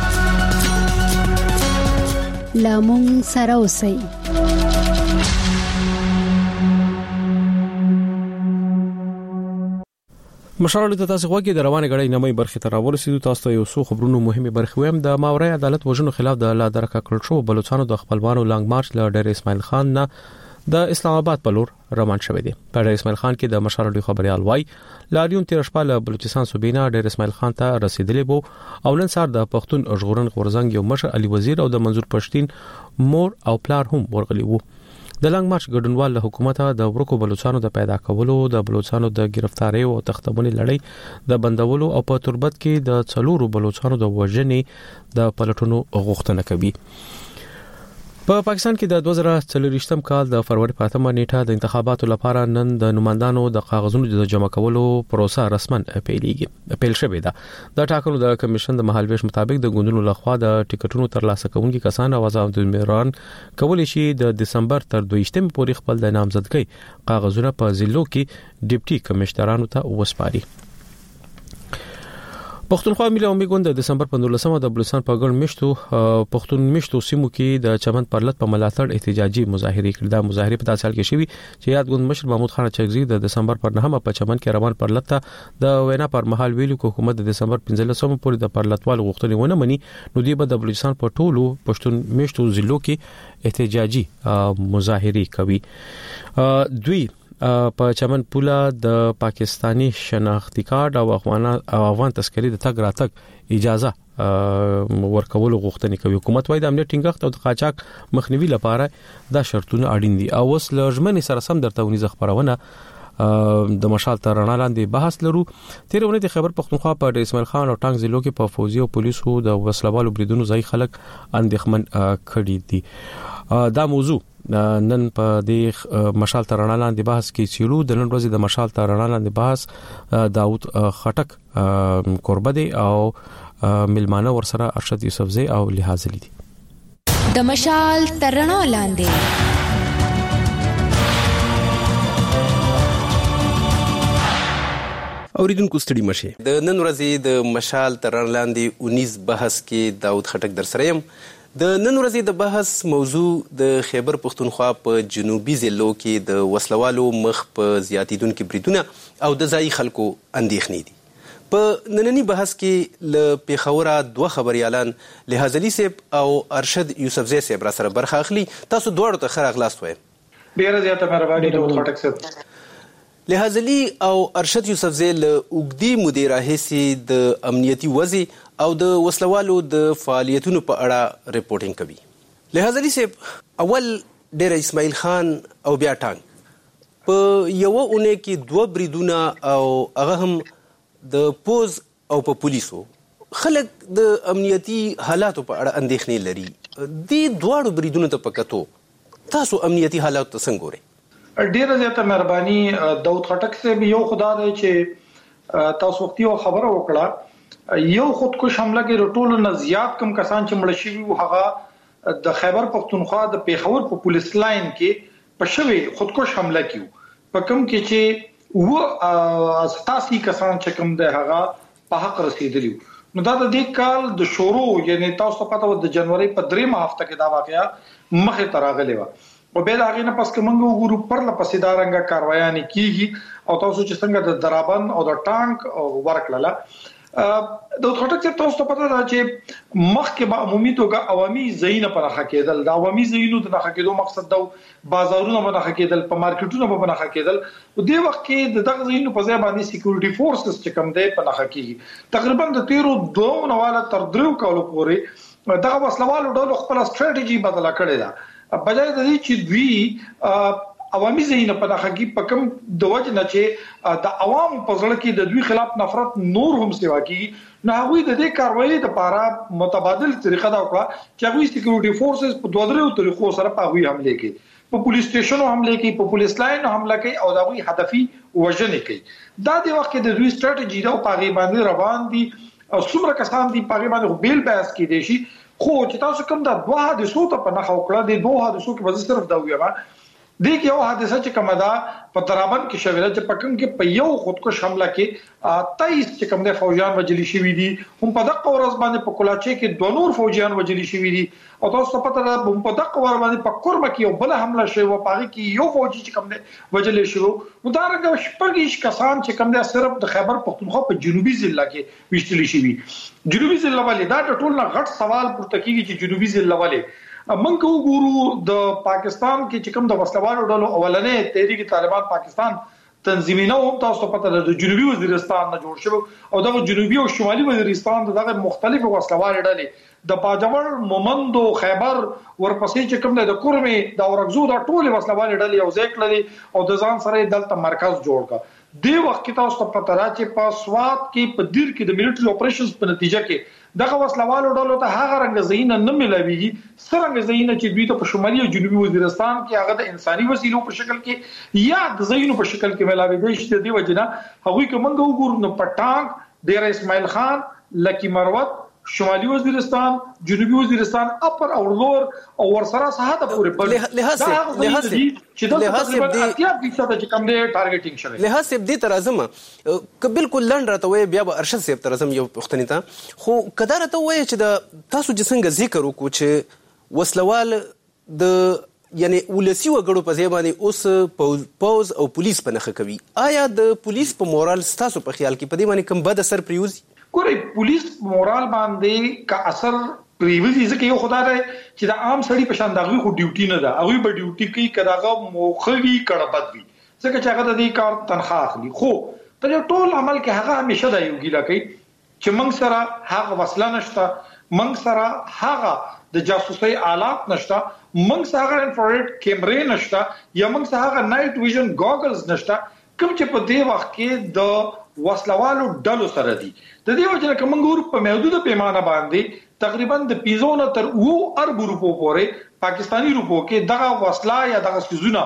لامون سره اوسئ. مشال ته تاسو غوږی د روانه غړې نمې برخه تر ورسېدو. تاسو ته یو څو خبرونه مهمه برخه ویم. د ماورای عدالت وژنو خلاف د الله درکه کړل شو بلوچستان د خپلوانو لانګ مارچ له ډېر اسماعیل خان نه د اسلام آباد په لور روان شوی دی. په اسماعیل خان کې د مشال رادیو خبريال وای لاریون تیر شپه له بلوچستان صوبینا ډیر اسماعیل خان ته رسیدلی وو او نن سار د پښتون ژغورن غورزنګ یو مشر علي وزیر او د منظور پښتين مور او پلار هم ورغلي وو. د لنګ مارچ ګډونوال له حکومت د ورکو بلوچستانو د پیدا کولو د بلوچستانو د گرفتاری او تختمونې لړۍ د بندولو او په تربت کې د څلورو بلوچستانو د وژنې د پلټونو غوښتنه کوي. په پاکستان کې د دوه زره څلورویشتم کال د فروری په اتمه نیټه د انتخاباتو لپاره نن د نمائندانو د کاغذونو د جمع کولو پروسه رسماً پیلېږي پیل شوې ده. د ټاکنو د کمیشن د مهالویش مطابق د ګوندونو لخوا د ټیکټونو ترلاسه کوونکي کسان او عوام د میران کولی شي د دسمبر تر دویشتم پورې خپل د نامزدګۍ کاغذونه په ضلعو کې ډیپټي کمشنرانو ته وسپاري. پښتونخوا ملي عمومي ګوند د دسمبر په نولسمه د بلوچستان په ګڼ مشتو پښتون مشتو سیمو کې د چمن پرلط په ملاتړ احتجاجي مظاهره کړې. د مظاهره په تاسو کې شوی چې یاد ګوند مشر محمود خان چغزي د دسمبر پر نهمه په چمن کې روان پرلط ته د وینا پر مهال ویلو چې حکومت د دسمبر پنځلسمه پورې د پرلطوال غوښتنې ونه مني نو دی به د بلوچستان په ټولو پښتون مشتو ضلعو کې احتجاجي مظاهره کوي. دوی په چمن پوله د پاکستانی شناختی کارت او افغان او افغان تذکری د تګ راتګ اجازه ورکول غوښتنه کوي. حکومت وايي د امنیت ټینګښت او د قاچاق مخنیوي لپاره دا شرطونه اړین دي. او وس لژمنې سره سم درته ونیزه خبرونه د مشال تر رڼا لاندې بحث لرو. تیرونه د خبر پښتونخوا په اسماعیل خان او ټانګ ضلعو کې په فوجي او پولیسو د وسلوالو بریدونو ځای خلک اندېښمن کړي دي. دا موضوع نن په دې مشال تر رڼا لاندې بحث کې چیرو د نن ورځې د مشال تر رڼا لاندې بحث داوود خټک قربه دي او ملمانه ورسره ارشد یوسفزئی او لحاظلی دي. د مشال تر رڼا لاندې اوریدونکو ستړي مشه د نن ورځې د مشال تر رڼا لاندې اونیز بحث کې داوود خټک در سره يم. د نن ورځې د بحث موضوع د خیبر پښتونخوا په جنوبي ضلعو کې د وسلوالو مخ په زیاتیدونکو بریدونه او د ځای خلکو اندېښنې دي. په نننی بحث کې ل پیښوره دوه خبريالان لحاظلی صاحب او ارشد یوسفزئی صاحب را سره برخه اخلي. تاسو دواړو ته خیر اغلاس وایم. ډیره زیاته مهرباني داوود خټک صاحب. لحاظلی او ارشد یوسفزئی له اوږدې مودې راهیسې د امنیتي وضع او د وسلوالو د فعالیتونو په اړه ریپورټینګ کوي. لحاظلی صاحب اول ډیر اسماعیل خان او بیا ټانګ په یو اونۍ کې دوه بریدونه او هغه هم د پوز او په پولیسو خلک د امنیتي حالاتو په اړه اندېښنې لري. دې دواړو بریدونو ته پکتو تاسو امنیتي حالات څنګه ګورئ؟ ډیره زیاته مهرباني داوود خټک صاحب. یو خدای دی چې تاسو وختي یو خبره وکړه یو خودکش حمله کې ټولو نه زیات کم کسان چې مړ شوي وو هغه د خیبر پښتونخوا د پیښور په پولیس لاین کې په شوی خودکش حمله کیو په کوم کې چې و ستاسي کسان چې کوم ده هغه په حق رسیدلی. نو دا د دې کال د شورو یعنی تاسو پته و د جنوري په دریمه هفته کې دا واقعیا مخه تراغلی و او بل هغه نه پس کومنګ وګورو پر لپسې دا رنګه کاروایانه کیږي او تاسو چې څنګه د درابند او د ټانک ورکړه د خټک څخه تاسو ته پته ده چې مخکې به عمومي توګه عوامي ځایونه په نخښه کېدل. د عوامي ځایونو د نخښه کېدو مقصد دا بازارونه په نخښه کېدل په مارکیټونو په نخښه کېدل. په دې وخت کې د دغه ځایونو په ځای باندې سکیورټي فورسز چې کوم دی په نخښه کېږي. تقریبا د تیرو دوه نواله تر درو کالو پورې دغه وسلوالو ډول خپل استراتیژي بدله کړې ده. بجای د دې چې دوی عوامي ځایونه په دغه کې په کوم د وجه نه چې د عوام په ځړ کې د دوی خلاف نفرت نور هم سیوا کیږي نو هغه د دې کاروایی د لپاره متبادل طریقه دا وکړه چې هغه سکیورټي فورسز په دوه درو طریقو سره په هغه حمله کوي. په پولیس سټیشن حمله کوي, په پولیس لاین حمله کوي او دا وی هدفي وژنې کوي. دا د وخت د دوی ستراتیژي دا په غي باندې روان دي او څومره کسان دي په غي باندې بیل بحث کې دي شي. خو چې تاسو کوم دا دوه حادثو ته په نخښه وکړه د دوه حادثو کې به صرف دا ویما د یو حادثه چې کومه ده په ترابن کې شوې ده چې په کوم کې په یو خودکش حمله کې تایس چې کوم د فوجیان وجلی شوی دي هم په دغه ورځ باندې په کولاچي کې دوه نور فوجیان وجلی شوی دي او تاسو پته ده په دغه ور باندې په کورمه کې یو بل حمله شوی و په کې یو فوجي چې کوم د وجلی شو نو دا رنګ شپږ کسان چې کوم د صرف د خیبر پښتونخوا په جنوبي ضلع کې وشتلی شوی. جنوبي ضلع والے دا ټول نه غټ سوال پورته کیږي چې جنوبي ضلع والے منګ وګورو د پاکستان کې چې کوم د وسلوالو ډلو اولنې تحریک طالبان پاکستان تنظیمونه هم تاسو پته د جنوبي وزیرستان نه جوړ شو او د جنوبي او شمالي وزیرستان دغه مختلفو وسلوالو ډلې د باجوړ مومند او خیبر ورپسې چې کوم د کورمي د اورګزو د ټولې وسلوالو ډلې یو ځای کړلې او د ځان سره دلته مرکز جوړ کړ د وخت کې تاسو پته را چې په سواد کې په دیر کې د ملټري اپریشنز په نتیجه کې دغه وسلوالو ډلو ته هغه رنګ زینه نه ملويږي سرنګ زینه چې دوی ته په شمالي او جنوبي وزیرستان کې هغه د انساني وسیلو په شکل کې یا د زینو په شکل کې ملاوي دي چې د وجنه هغه کې منګو وګورو نو پټانګ ډیر اسماعیل خان لکی مروت شمالي وزیرستان جنوبي وزیرستان اپر او لور او ورسره ساحه پورې په لحاظ لحاظ چې د تقریبا اتیا فیصد چې کوم دی ټارګټینګ شوی لحاظ دې ترازم ک بالکل لند راته وي بیا به ارشد سیب ترازم یو پښتنی ته خو کدار ته وي چې د تاسو چې څنګه ذکر وکړو چې وسلوال د یعنی ولسی وګړو په ځای باندې اوس پوز او پولیس په نخښه کوي آیا د پولیس په مورال ستاسو په خیال کې په دې باندې کوم بد اثر پریوزي ګوري پولیس مورال باندې کا اثر پریوزي ځکه یو خدای دی چې د عام سړي په شان دغه خو ډیوټي نه ده هغه به ډیوټي کوي کداغه موخوي کړه بد وي ځکه چې هغه د دې کار تنخواه اخلي خو په ټول عمل کې هغه همیشه دا یو ګیلا کوي چې موږ سره هغه وسله نشته موږ سره هغه د جاسوسي آلات نشته موږ سره هغه انفراريډ کیمرې نشته یا موږ سره هغه نایټ ویژن ګاګلز نشته کوم چې په دې وخت کې د وسلوالو ډلو سره دي د دې وجه کوم ګور په محدوده پیمانه باندې تقریبا د پیزونه تر وو ارب روپو پورې پاکستانی روپو کې دغه وسله یا دغه سيزونه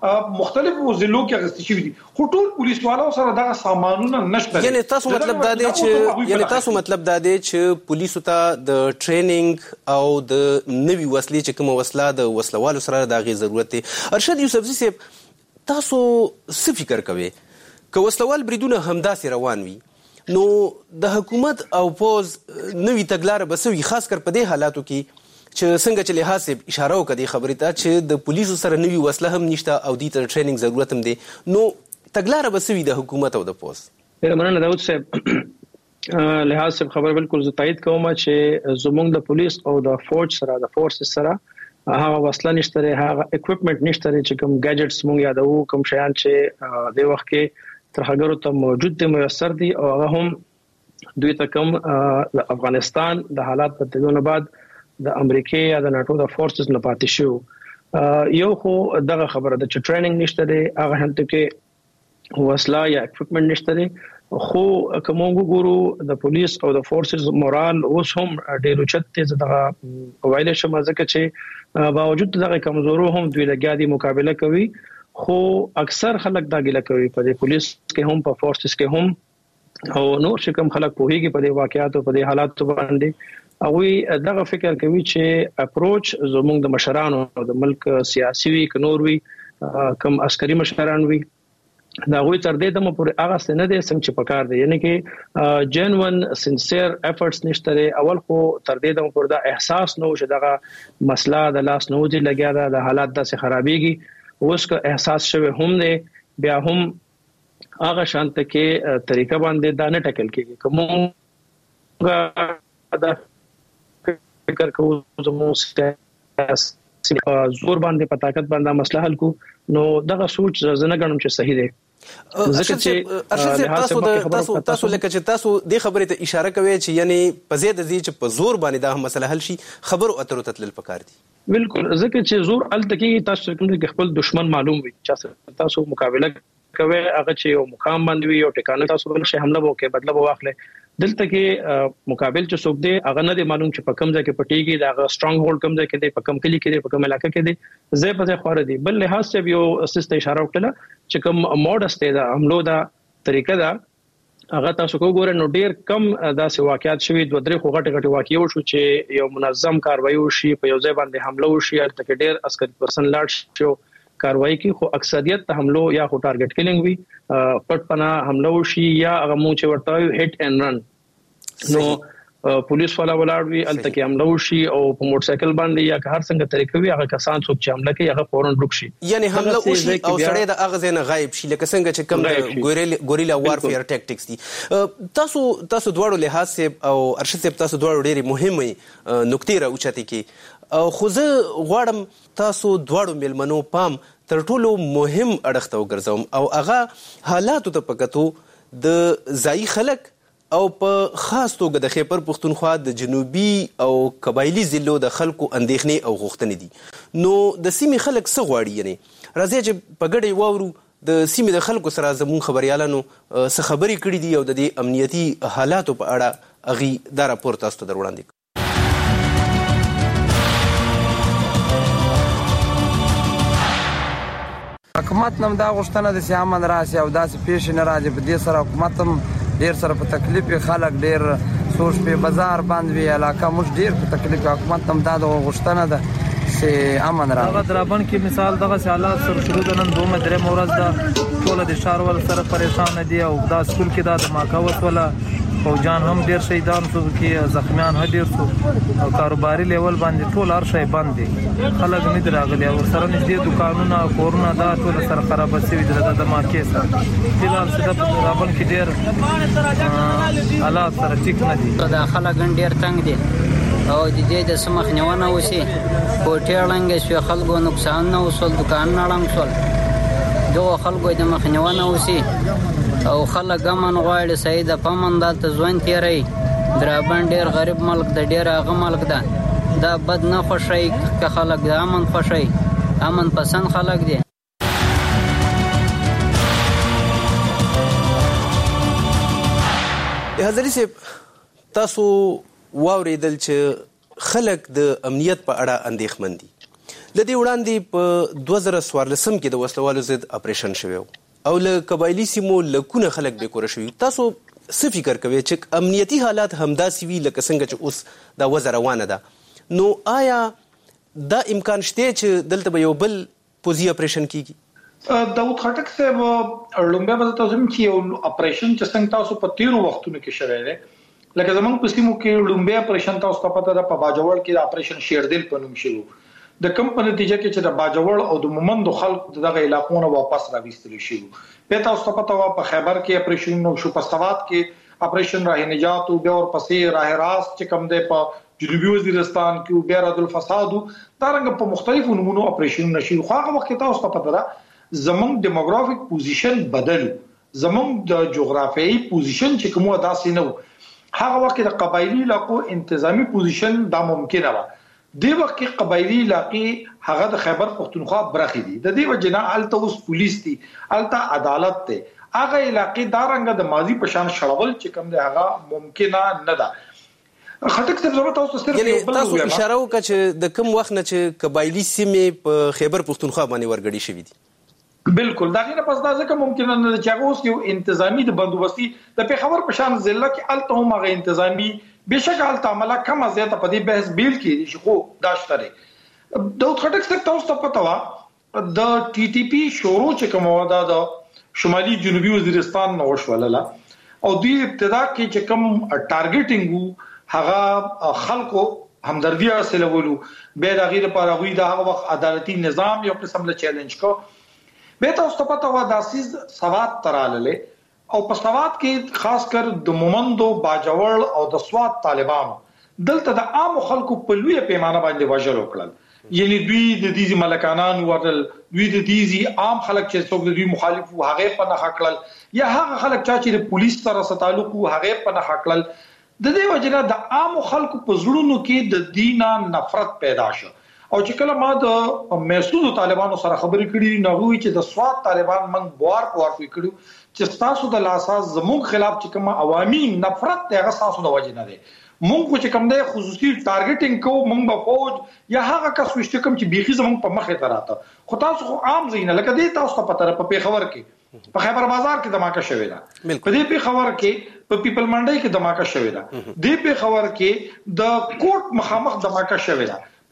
مختلفو ضلعو کې غستې شوې دي خو ټول پولیس والو سره دغه سامانونه نشته یعنی تاسو مطلب دا دی چې یعنی تاسو مطلب دا دی چې پولیسو ته د ټریننګ او د نوي وسلې چې کوم وسله د وسلوالو سره د غي ضرورت دی ارشد یوسفزي صاحب تاسو څه فکر کوئ که وسلوال بریدونه همداسې روان وي نو د حکومت او پوز نوې تګلارې بسوي خاص کر په دې حالاتو کې چې څنګه چې لحاظ اشاره وکړي خبرې ته چې د پولیسو سره نوې وسله هم نشته او د ټریننګ ضرورت هم دی نو تګلارې بسوي د حکومت او د پوز ډیر مننه داود صاحب لحاظ صاحب خبر بالکل زه تایید کوم چې زموږ د پولیس او د فوج سره د فورس سره هغه وسله نشته هغه اکوپمنٹ نشته چې کوم گیجټس مونږ یادو کوم شیان چې د وخت کې ترهګرو ته موجود دي میسر دي او هغه هم دوی ته کوم د افغانستان د حالات په تدونه بعد د امریکا یا د ناتو د فورسز نه پاتې شو یو خو دغه خبره ده چې ټریننګ نشته دی هغه هم ته کې وسله یا اکوپمنٹ نشته دی خو کوم ګورو د پولیس او د فورسز مورال اوس هم ډیر اوچت دي دغه وایله شمه ځکه چې باوجود دغه کمزورو هم دوی لګیا دي مقابله کوي خو اکثر خلک دا ګیله کوي په پولیس کې هم په فورسز کې هم او نور چې کوم خلک پوهیږي په دې واقعیاتو په دې حالاتو باندې او دغه فکر کوي چې اپروچ زموږ د مشرانو د ملک سیاسي وي کنور وي کوم عسکري مشران وي دا غوي تر دې دمه پورې هغه سند دي څنګه چې پکار دي یعنی کې جنون سنسیر افورټس نشته اول خو تر دې دمه پورې دا احساس نو چې دغه مسله د لاس نو دي لګیا دا د حالات داسې خرابيږي اوس کا احساس شوه هم نه بیا هم هغه شانت کې طریقه باندې دا نه ټکل کېږي کوم دا فکر کوو زموږ زور باندې په طاقت باندې مسله حل کو نو دغه سوچ زنه غنم چې صحیح دی ځکه چې تاسو تاسو تاسو لکه چې تاسو د خبرې ته اشاره کوي چې یعنی په زیات دي چې په زور باندې دا مسله حل شي خبرو اترو تتل پکار دي بالکل ځکه چې زور ال تکي تاسو کوم کې خپل دشمن معلوم وي چې تاسو مقابله کوي هغه چې یو مقام باندې وي او ټکانه تاسو بل شي حمله وکړي بدله واخلې دلته کې مقابل چې څوک دی هغه نه دی معلوم چې په کوم ځای کې پټيږي دا سترونګ هولډ کوم ځای کې دی په کوم کلی کې دی په کوم علاقې کې دی زه په ځای خور دی بل لحاظ چې یو اسست اشاره وکړه چې کوم موډس ته دا حمله دا طریقه دا هغه تاسو کو ګورئ نو ډیر کم داسې واقعیات شوي دوه درې خو غټ غټ واقعي شو چې یو منظم کاروایی وشي په یو ځای باندې حمله وشي تر ډیر عسکري پرسن لاړ شو کاروایی کې خو اکثریت ته حملو یا خو ټارګټ کیلینګ وي پټ پنا حمله وشي یا هغه مو چې ورته هټ اینڈ رن نو پولیس والا ولاړ وي الته کې حمله وشي او په موټر سایکل باندې یا هر څنګه طریقې وي هغه کسان څوک چې حمله کوي هغه فورن ډوک شي یعنی حمله وشي او سړی د اغه ځای نه غایب شي لکه څنګه چې کوم ګوریلا ګوریلا وارفیر ټیکټکس دي. تاسو تاسو دواړو لحاظ او ارشد صاحب تاسو دواړو ډېری مهمه نکتې راوچته کې او خو زه غواړم تاسو دواړو ملمنو پام تر ټولو مهم اړخ ته وګرځوم او هغه حالاتو ته پکتو د ځای خلک او په خاص توګه د خیبر پښتونخوا د جنوبي او قبایلی ضلعو د خلکو اندېښنې او غوښتنې دي. نو د سیمې خلک څه غواړي؟ یعنی راځي چې په ګډه واورو د سیمې د خلکو سره زموږ خبريالانو څه خبرې کړې دي او د دې امنیتي حالاتو په اړه هغې دا راپور تاسو ته در وړاندې کړو. حکومت نم دا غوښتنه د سیامن راسي او داسې پیښې نه راځي. په دې سره حکومت هم ډیر سره په تکلیف خلک ډیر سوچ په بازار باندې وی علاقه موږ ډیر په تکلیف حکومت هم دا غوښتنه ده چې امن راځي. هغه درابن کې مثال دغه حالات سره شروع د نن دوه درې مورز ده ټول د شهر ول سره پریشان دي او دا سکول کې دا د ماکاوت ولا او جان هم ډیر شهیدان شو کې زخمیان هم ډیر شو او کاروباري لیول باندې ټول هر شی بند دي. خلک نه دراغلي او سره نږدې دکانونه کورونه دا ټول سره خراب شوي دي د مارکیټ سره. فلال څه د رابل کې ډیر حالات سره ټیک نه دي. دا خلک ډیر تنگ دي او د دې د سمخ نیونه وسی کوټه لنګ شو خلکو نقصان نه وصل دکان نه لنګ شول دوه خلکو د مخ نیونه وسی او خلک امن غواړي. سید پمن دلته ځوان تیری درابن ډیر غریب ملک د ډیر هغه ملک ده دا بد نه خوشي که خلک د امن خوشي امن پسند خلک دي. حضرت صاحب تاسو واوریدل چې خلک د امنیت په اړه اندېښمن دي. لدې وړاندې په دوه زره څوارلسم کې د وسلوالو ضد اپریشن شوی او له قبایلی سیمو لکونه خلک به کور شوي. تاسو څه فکر کوئ چې امنیتي حالات همداسې وي لکه څنګه چې اوس دا وضع روانه ده؟ نو آیا دا امکان شته چې دلته به یو بل پوزي اپریشن کیږي؟ داود خټک صاحب لومبه به تاسو هم چې یو اپریشن چې څنګه تاسو په تیرو وختونو کې شوی دی لکه زمونږ په سیمو کې لومبه اپریشن تاسو ته پته ده په باجوړ کې د اپریشن شیردل په نوم شوی د کم په نتیجه کې چې د باجوړ او د مومندو خلک دغه علاقونو واپس راوستل شي. په تاسو ته پته و په خیبر کې اپریشن نو شو په سواد کې اپریشن راه نجات او به اور پسې راه راست چې کم ده په جنوبي وزیرستان کې بیا رد الفساد دا رنګ په مختلفو نمونو اپریشن نشي. خو هغه وخت تاسو ته پته ده زمونږ دیموګرافیک پوزیشن بدل زمونږ د جغرافیایي پوزیشن چې کومه داسې نه هغه وخت د قبایلی علاقو انتظامی پوزیشن دا ممکنه و. د وخت کې قبایلی علاقې هغه د خیبر پښتونخوا برخې دي د دې وجنه الته اوس پولیس دي الته عدالت ته هغه علاقې دا رنګ د ماضی په شان شړول چې کوم دی هغه ممکنه نه ده. خټک څه ضرورت اوس ستر یعنی تاسو اشاره وکړه چې د کوم وخت نه چې قبایلی سیمې په خیبر پښتونخوا باندې ورګړي شوې دي. بالکل دا غینه پس دا ځکه ممکنه نه چې هغه اوس یو انتظامی د بندوبستي د پیښور په شان ضلع کې الته هم هغه انتظامی بشکل تعامل کم زیاته په دې بحث بیل کې شي خو داشتره د خټک څخه تاسو ته پته و د ټي ټي پی شورو چې کوم ودا د شمالي جنوبي وزیرستان نو شولله او دوی ابتدا کې چې کوم ټارګټینګ هغه خلکو همدردی حاصلولو به د غیر لپاره وی د هغه وخت عدالتي نظام یو قسم له چیلنج کو به تاسو ته پته و داسیز سواد تراله او په سواد کې خاص کر د مومندو باجوړ او د سواد طالبانو دلته د عام خلکو په لوی پیمانه باندې وژل وکړل. یعنی دوی د دې ملکانان ورل دوی د دې عام خلک چې څوک د دوی مخالف وو هغه په نه حقل یا هغه خلک چې د پولیس سره تعلق وو هغه په نه حقل د دې وجنه د عام خلکو په زړونو کې د دینه نفرت پیدا شو. او چې کله ما د محسوس طالبانو سره خبرې کړې نه وی چې د سواد طالبان من بوار بوار کړو چې تاسو د لاساس زموږ خلاف چې کوم عوامي نفرت ته تاسو د وجه نه دي مونږ چې کوم د خصوصي ټارګټینګ کو مونږ په فوج یا هغه کس وشته کوم چې بيخي زموږ په مخه ته راته خو تاسو خو عام زینه لکه دې تاسو ته پته په پیښور کې په خیبر بازار کې دماکه شوې ده په دې پیښور کې په پیپل منډي کې دماکه شوې ده دې پیښور کې د کوټ مخامخ دماکه شوې ده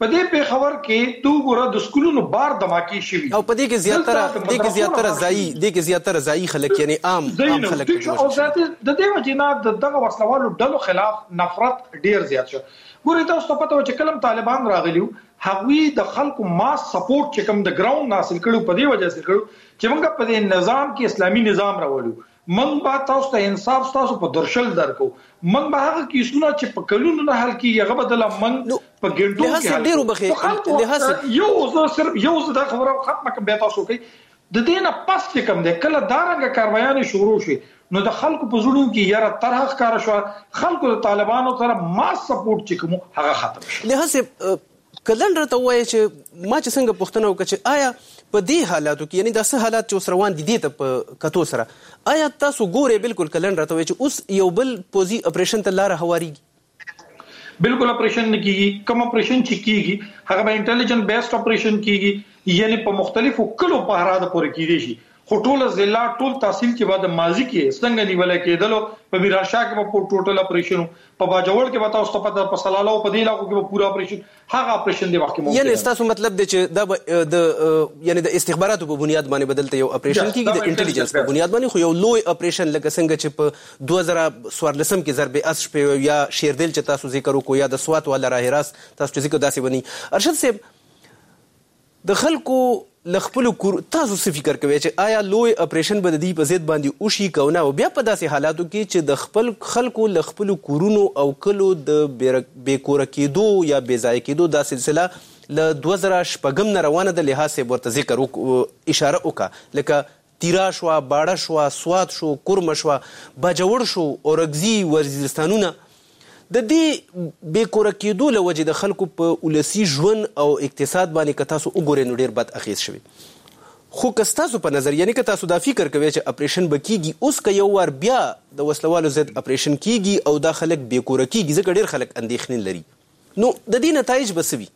په دې په خبر کې تو ګوره د سکولونو بار دماکی شوی او په دې کې زیاتره دې کې زیاتره ځای دې کې زیاتره ځای خلک یعنی عام عام خلک او ذات د دې وجینا د دغه وسلوالو ډلو خلاف نفرت ډیر زیات شو. ګوره تاسو ته پته و چې کلم طالبان راغلیو هغوی د خلکو ماس سپورټ چې کوم د ګراوند حاصل کړو په دې وجه سره کړو چې موږ په دې نظام کې اسلامي نظام راوړو. من با تاسو ته انصاف تاسو په درشل درکو من به هغه کیسونه چې په کلونو نه حل کیږي هغه بدله من په ګنټو کې حل ډیرو بخې له یو زه صرف یو زه د خبره ختمه کوم به تاسو کوي د دینه پس چې کوم د کله دارنګ کاروایان شروع شي نو د خلکو په زړونو کې یاره طرح کار شو خلکو د طالبانو سره ماس سپورټ چې کوم هغه ختم شي. له کلن راته وایي چې ما چې څنګه پوښتنه وکړه چې آیا په دې حالاتو کې یعنی داسې حالات چې اوس روان دي دې ته په کتو سره آیا تاسو ګورئ بالکل کلن راته وایي چې اوس یو بل پوزي اپریشن ته لاره هواریږي؟ بالکل اپریشن نه کیږي. کوم اپریشن چې کیږي هغه به انټيليجنت بیسډ اپریشن کیږي یعنی په مختلفو کلو په هراده پورې کیږي شي خو ټول ضلع ټول تحصیل چې بعد ماضی کې څنګه نیول کېدل په میراشا کې په ټوټل اپریشن په باجوړ کې وتا اوس په په سلاله او په دې علاقو کې په پورا اپریشن هغه اپریشن دی وخت کې یعنی تاسو مطلب دی چې دا د یعنی د استخباراتو په بنیاد باندې بدلته یو اپریشن کېږي د انټيليجنس په بنیاد باندې خو یو لوی اپریشن لکه څنګه چې په دوه زره څوارلس کې ضرب اس شپه یا شیردل چې تاسو ذکر وکړو یا د سوات ولا راهراس تاسو چې ذکر داسې ونی ارشد صاحب د خلکو لخپل کور تاسو څه فکر کوئ چې آیا لوی اپریشن به د دې په ضد باندې وشي کونه او بیا په داسې حالاتو کې چې د خپل خلکو لخپل کورونو او کلو د بې کور کېدو یا بې ځای کېدو دا سلسله له دوه زره شپږم نه روانه د لحاظ ورته ذکر اشاره وکړه لکه تیرا شو باړه شو سوات شو کورم شو باجوړ شو اورګزي وزیرستانونه د دې بې کور کېدو له وجې د خلکو په ولسي ژوند او اقتصاد باندې که تاسو وګورئ نو ډېر بد اغېز شوی. خو که ستاسو په نظر یعنی که تاسو دا فکر کوئ چې اپریشن به کیږي اوس که یو وار بیا د وسلوالو ضد اپریشن کیږي او دا خلک بې کوره کیږي ځکه ډېر خلک اندېښنې لري نو د دې نتایج به څه وي؟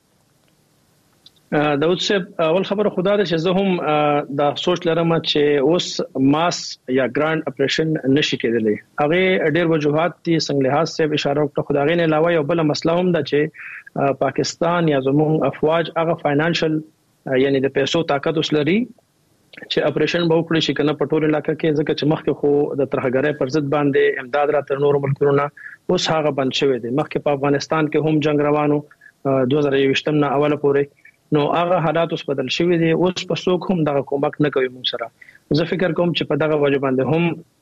داود صاحب اول خبره خدا ده چې زه هم دا سوچ لرم چې اوس ماس یا ګراند اپریشن نشي کېدلی. هغه ډېر وجوهات دي څنګه لحاظ صاحب اشاره وکړه. خدای نه علاوه یو بل مسله هم ده چې پاکستان یا زموږ افواج هغه فاینانشل یعنی د پیسو طاقت اوس لري چې اپریشن به وکړي شي کنه په ټول علاقې کې ځکه چې مخکې خو د ترهګرۍ پر ضد باندې امداد را تر نور ملکونو اوس هغه بند شوی دی. مخکې په افغانستان کې هم جنگ روانو دوه زره یوویشتم نه اوله پورې نو هغه حالات اوس بدل شوی دي. اوس په څوک هم دغه کومک نه کوي موږ سره. زه فکر کوم چې په دغه وجه باندې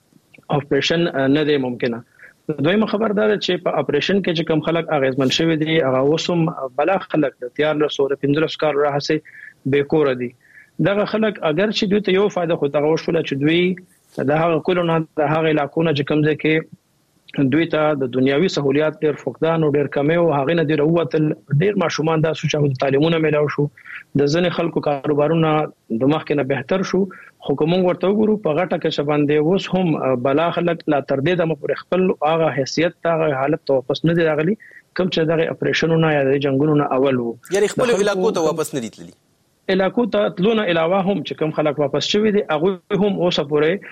هم اپریشن نه دی ممکنه. دویمه خبر دا چې په اپریشن کې چې کوم خلک اغیزمن شوی دي هغه اوسم بلا خلک د تیار له سور پنځلس کال راهسي به کور دي. دغه خلک اگر چې دوی ته یو فائدہ خو دغه وشول چې دوی د هغه کولونه د هغه علاقونو چې کوم ځای کې دوی ته د دنیوي سہولیات ډېر فقدان او ډېر کمی او هغه نه ډېر ووتل ډېر ماشومان دا سوچ او تعلیمونه ملاو شو د ځنې خلکو کاروبارونه د مخکې نه بهتر شو خو کوم ورته وګورو په غټه کې شباندې اوس هم بلا خلک لا تر دې د مپر خپل هغه حیثیت ته حالت ته واپس نه دی راغلي کوم چې دغه اپریشنونه یا د جنگونو اول وو یعنی خپل علاقو ته واپس نه دي علاقو ته تلونه علاوه هم چې کوم خلک واپس شوي دي هغه هم اوس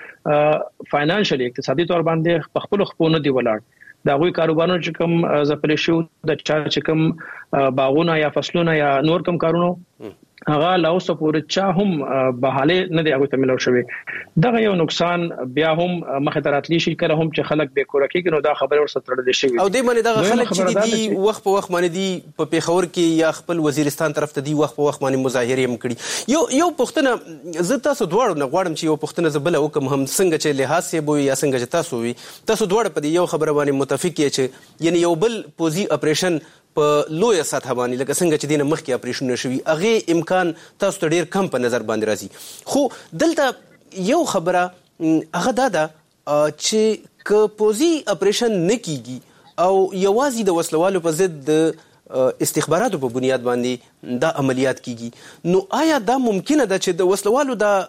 پورې فاینانشلی اقتصادي تور باندې په خپل خپونه دی ولاړ دا غوي کاروبارونو چې کوم زپل شو د چا چې کوم باغونه یا فصلونه یا نور کوم کارونو هغه لاوس پورې چا هم بهاله نه دی هغه ته ملو شوی دغه یو نقصان بیا هم مخه تراتلی شي کله هم چې خلک به کور کې نو دا خبره ورسره تړل شي او دې باندې دغه خلک چې دی وخت په وخت باندې دی په پیښور کې یا خپل وزیرستان طرف ته دی وخت په وخت باندې مظاهره هم کړي یو یو پښتنه زه تاسو دواړو نه غواړم چې یو پښتنه زبل وکم هم څنګه چې لحاظ سي بو یا څنګه چې تاسو وي تاسو دواړو په یو خبره باندې متفق یې چې یعنی یو بل پوزي اپریشن په لوی سطح باندې لکه څنګه چې دینه مخکې اپریشن نشوي هغه امکان تاسو ته ډیر کم په نظر باندې راځي خو دلته یو خبره هغه دا ده چې ک پوزي اپریشن نه کیږي او یوازې د وسلوالو په ضد د استخباراتو په بنیاد باندې دا عملیات کیږي نو آیا دا ممکنه ده چې د وسلوالو دا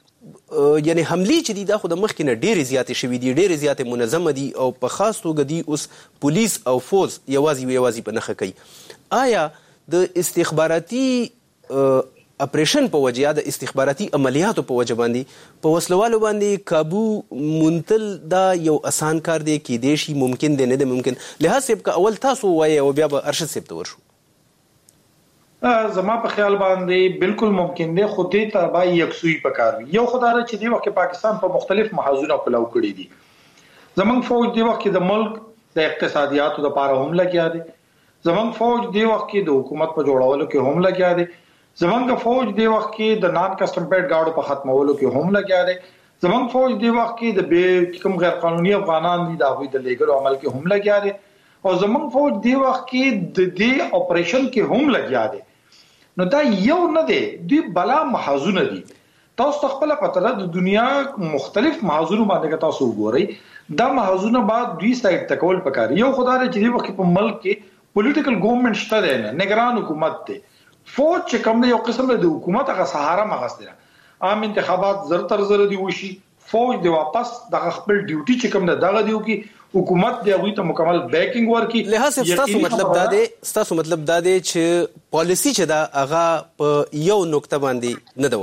یعنی حمله چې دي دا خو د مخکې نه ډېرې زیاتې شوي دي ډېرې زیاتې منظمه دي او په خاص توګه دي اوس پولیس او فوز یوازې یوازې په نښه کوي آیا د استخباراتي اپریشن په وجه یا د استخباراتي عملیاتو په وجه باندې په وسلوالو باندې کابو منتل دا یو اسان کار دی کېدای شي ممکن دی نه دی ممکن لحاظ صاحب که اول تاسو وایي او بیا به ارشد صاحب ته ورشو زما په خیال باندې بالکل ممکن دی، خو دې ته به یکسوی پکار وي. یو خدای چې دی وخت پاکستان په مختلف محاذونو کلاو کړی دي. زمونږ فوج دی وخت د ملک د اقتصادیاتو لپاره هم لګیا دی. زمونږ فوج دی وخت د حکومت په جوړولو کې هم لګیا دی. زمونږ فوج دی وخت د نان کسٹم پیډ گاډو په ختمولو کې هم لګیا دی. زمونږ فوج دی وخت د به کوم غیر قانوني افغانان دي دا وی د لیګل عمل کې هم لګیا دی. او زمونږ فوج دی وخت د دې اپریشن کې هم لګیا دی. نو دا یو نه دی، دوی بلا محاذونه دي. تاسو خپل پته د دنیا مختلف محاذونو باندې تاسو وګورئ، دا محاذونه بعد دوی سایت تکول پکاري. یو خدای چې دی وخت په ملک کې پولیټیکل ګورنمنت شته دی نه، نگران حکومت دی. فوج چې کوم دی یو قسم د حکومت هغه سهارا مغسته. عام انتخابات زر تر زر دی وشي، فوج دی واپس د خپل ډیوټي چې کوم دغه دیو کې حکومت دی هغه ته مکمل بیکینګ ورکي. لہذا تاسو مطلب دا دی تاسو مطلب دا دی چې پالیسی چې دا هغه په یو نقطه باندې نه د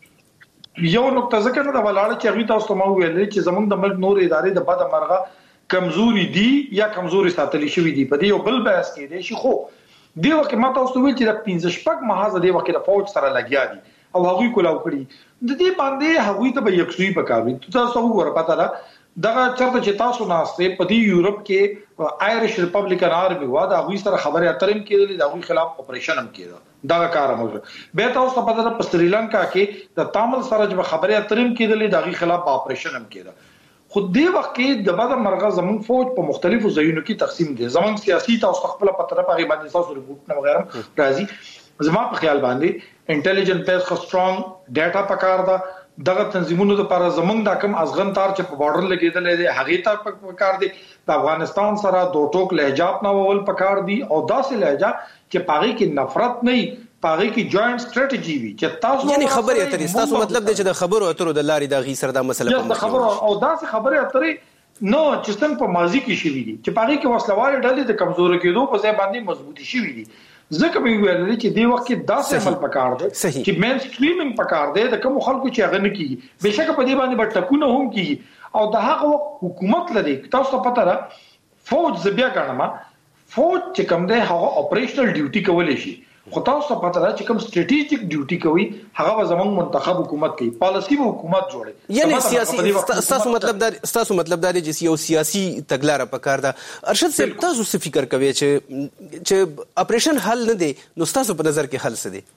ولاړه. یو نقطه ځکه نه د ولاړه چې هغه تاسو ته ویل چې زمونږ د ملک نور ادارې د بد مرغه کمزوري دي یا کمزوري ساتل شوی دي. په دې یو بل بحث کې دي چې خو دی وخت ما تاسو ویل چې د پنځه شپږ محاذ دی وخت د فوج سره لګیا دي او هغه کولاو کړی. د دې باندې هغه ته به یکسوی پکاوي. تاسو وګورئ پته ده دغه چرته چې تاسو ناشته په دې یورپ کې آیریش ریپبلیکن آرمي وا دا غوي سره خبره اترم کېدل، دا غوي خلاف اپریشن هم کېده، دا کار هم وکړ. به تاسو په پته په سریلانکا کې د تامل سره چې خبره اترم کېدل، دا غوي خلاف اپریشن هم کېده. خو دې وخت کې د بد مرغه زمون فوج په مختلفو ځایونو کې تقسیم دي. زمون سیاسي تاسو خپل په طرف هغه باندې تاسو رپورټ نه وغیرہ راځي. زما په خیال باندې انټيليجنت پیس خو سترونګ ډاټا پکار ده. دغه تنظیمونو لپاره زمونږ د کم ازغن تار چې په بارډر لګیدل دي هغه ته پکار دي. د افغانستان سره دوه ټوک لهجات نه وول پکار دي او داسې لهجه چې پاغي کې نفرت نه، پاغي کې جوائنٹ سټریټجی وي چې تاسو یعنی خبرې اترې تاسو مطلب دی چې د خبرو اترو د لارې د غي سره د مسله په خبرو او داسې خبرې اترې نو چې څنګه په ماضي کې شوې دي چې پاغي کې وسلوال ډلې د کمزور کېدو په ځای باندې مضبوطی شوې دي. ځکه به ویل چې دی وخت کې داسې عمل پکار دی چې مین سټریمینګ پکار دی د کوم خلکو چې هغه نه کیږي. بهشکه په دې باندې به ټکونه هم کیږي او د هغه حکومت لري. تاسو ته پته ده فوج زبیا کړم فوج چې کوم دی هغه اپریشنل ډیوټي کولای شي، خو تاسو ته پته ده چې کوم سټریټیجیک ډیوټي کوي هغه به زموږ منتخب حکومت کوي، پالیسی به حکومت جوړي. یعنی سیاسي تاسو مطلب دا تاسو مطلب دا دی چې یو سیاسي تګلاره پکار ده. ارشد صاحب تاسو څه فکر کوي چې چې اپریشن حل نه دی، نو تاسو په نظر کې حل څه دی؟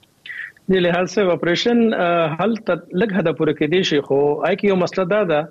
د لحاظ سره اپریشن حل ته لږ هدا پوره کېدی شي، خو آی کې یو مسله دا ده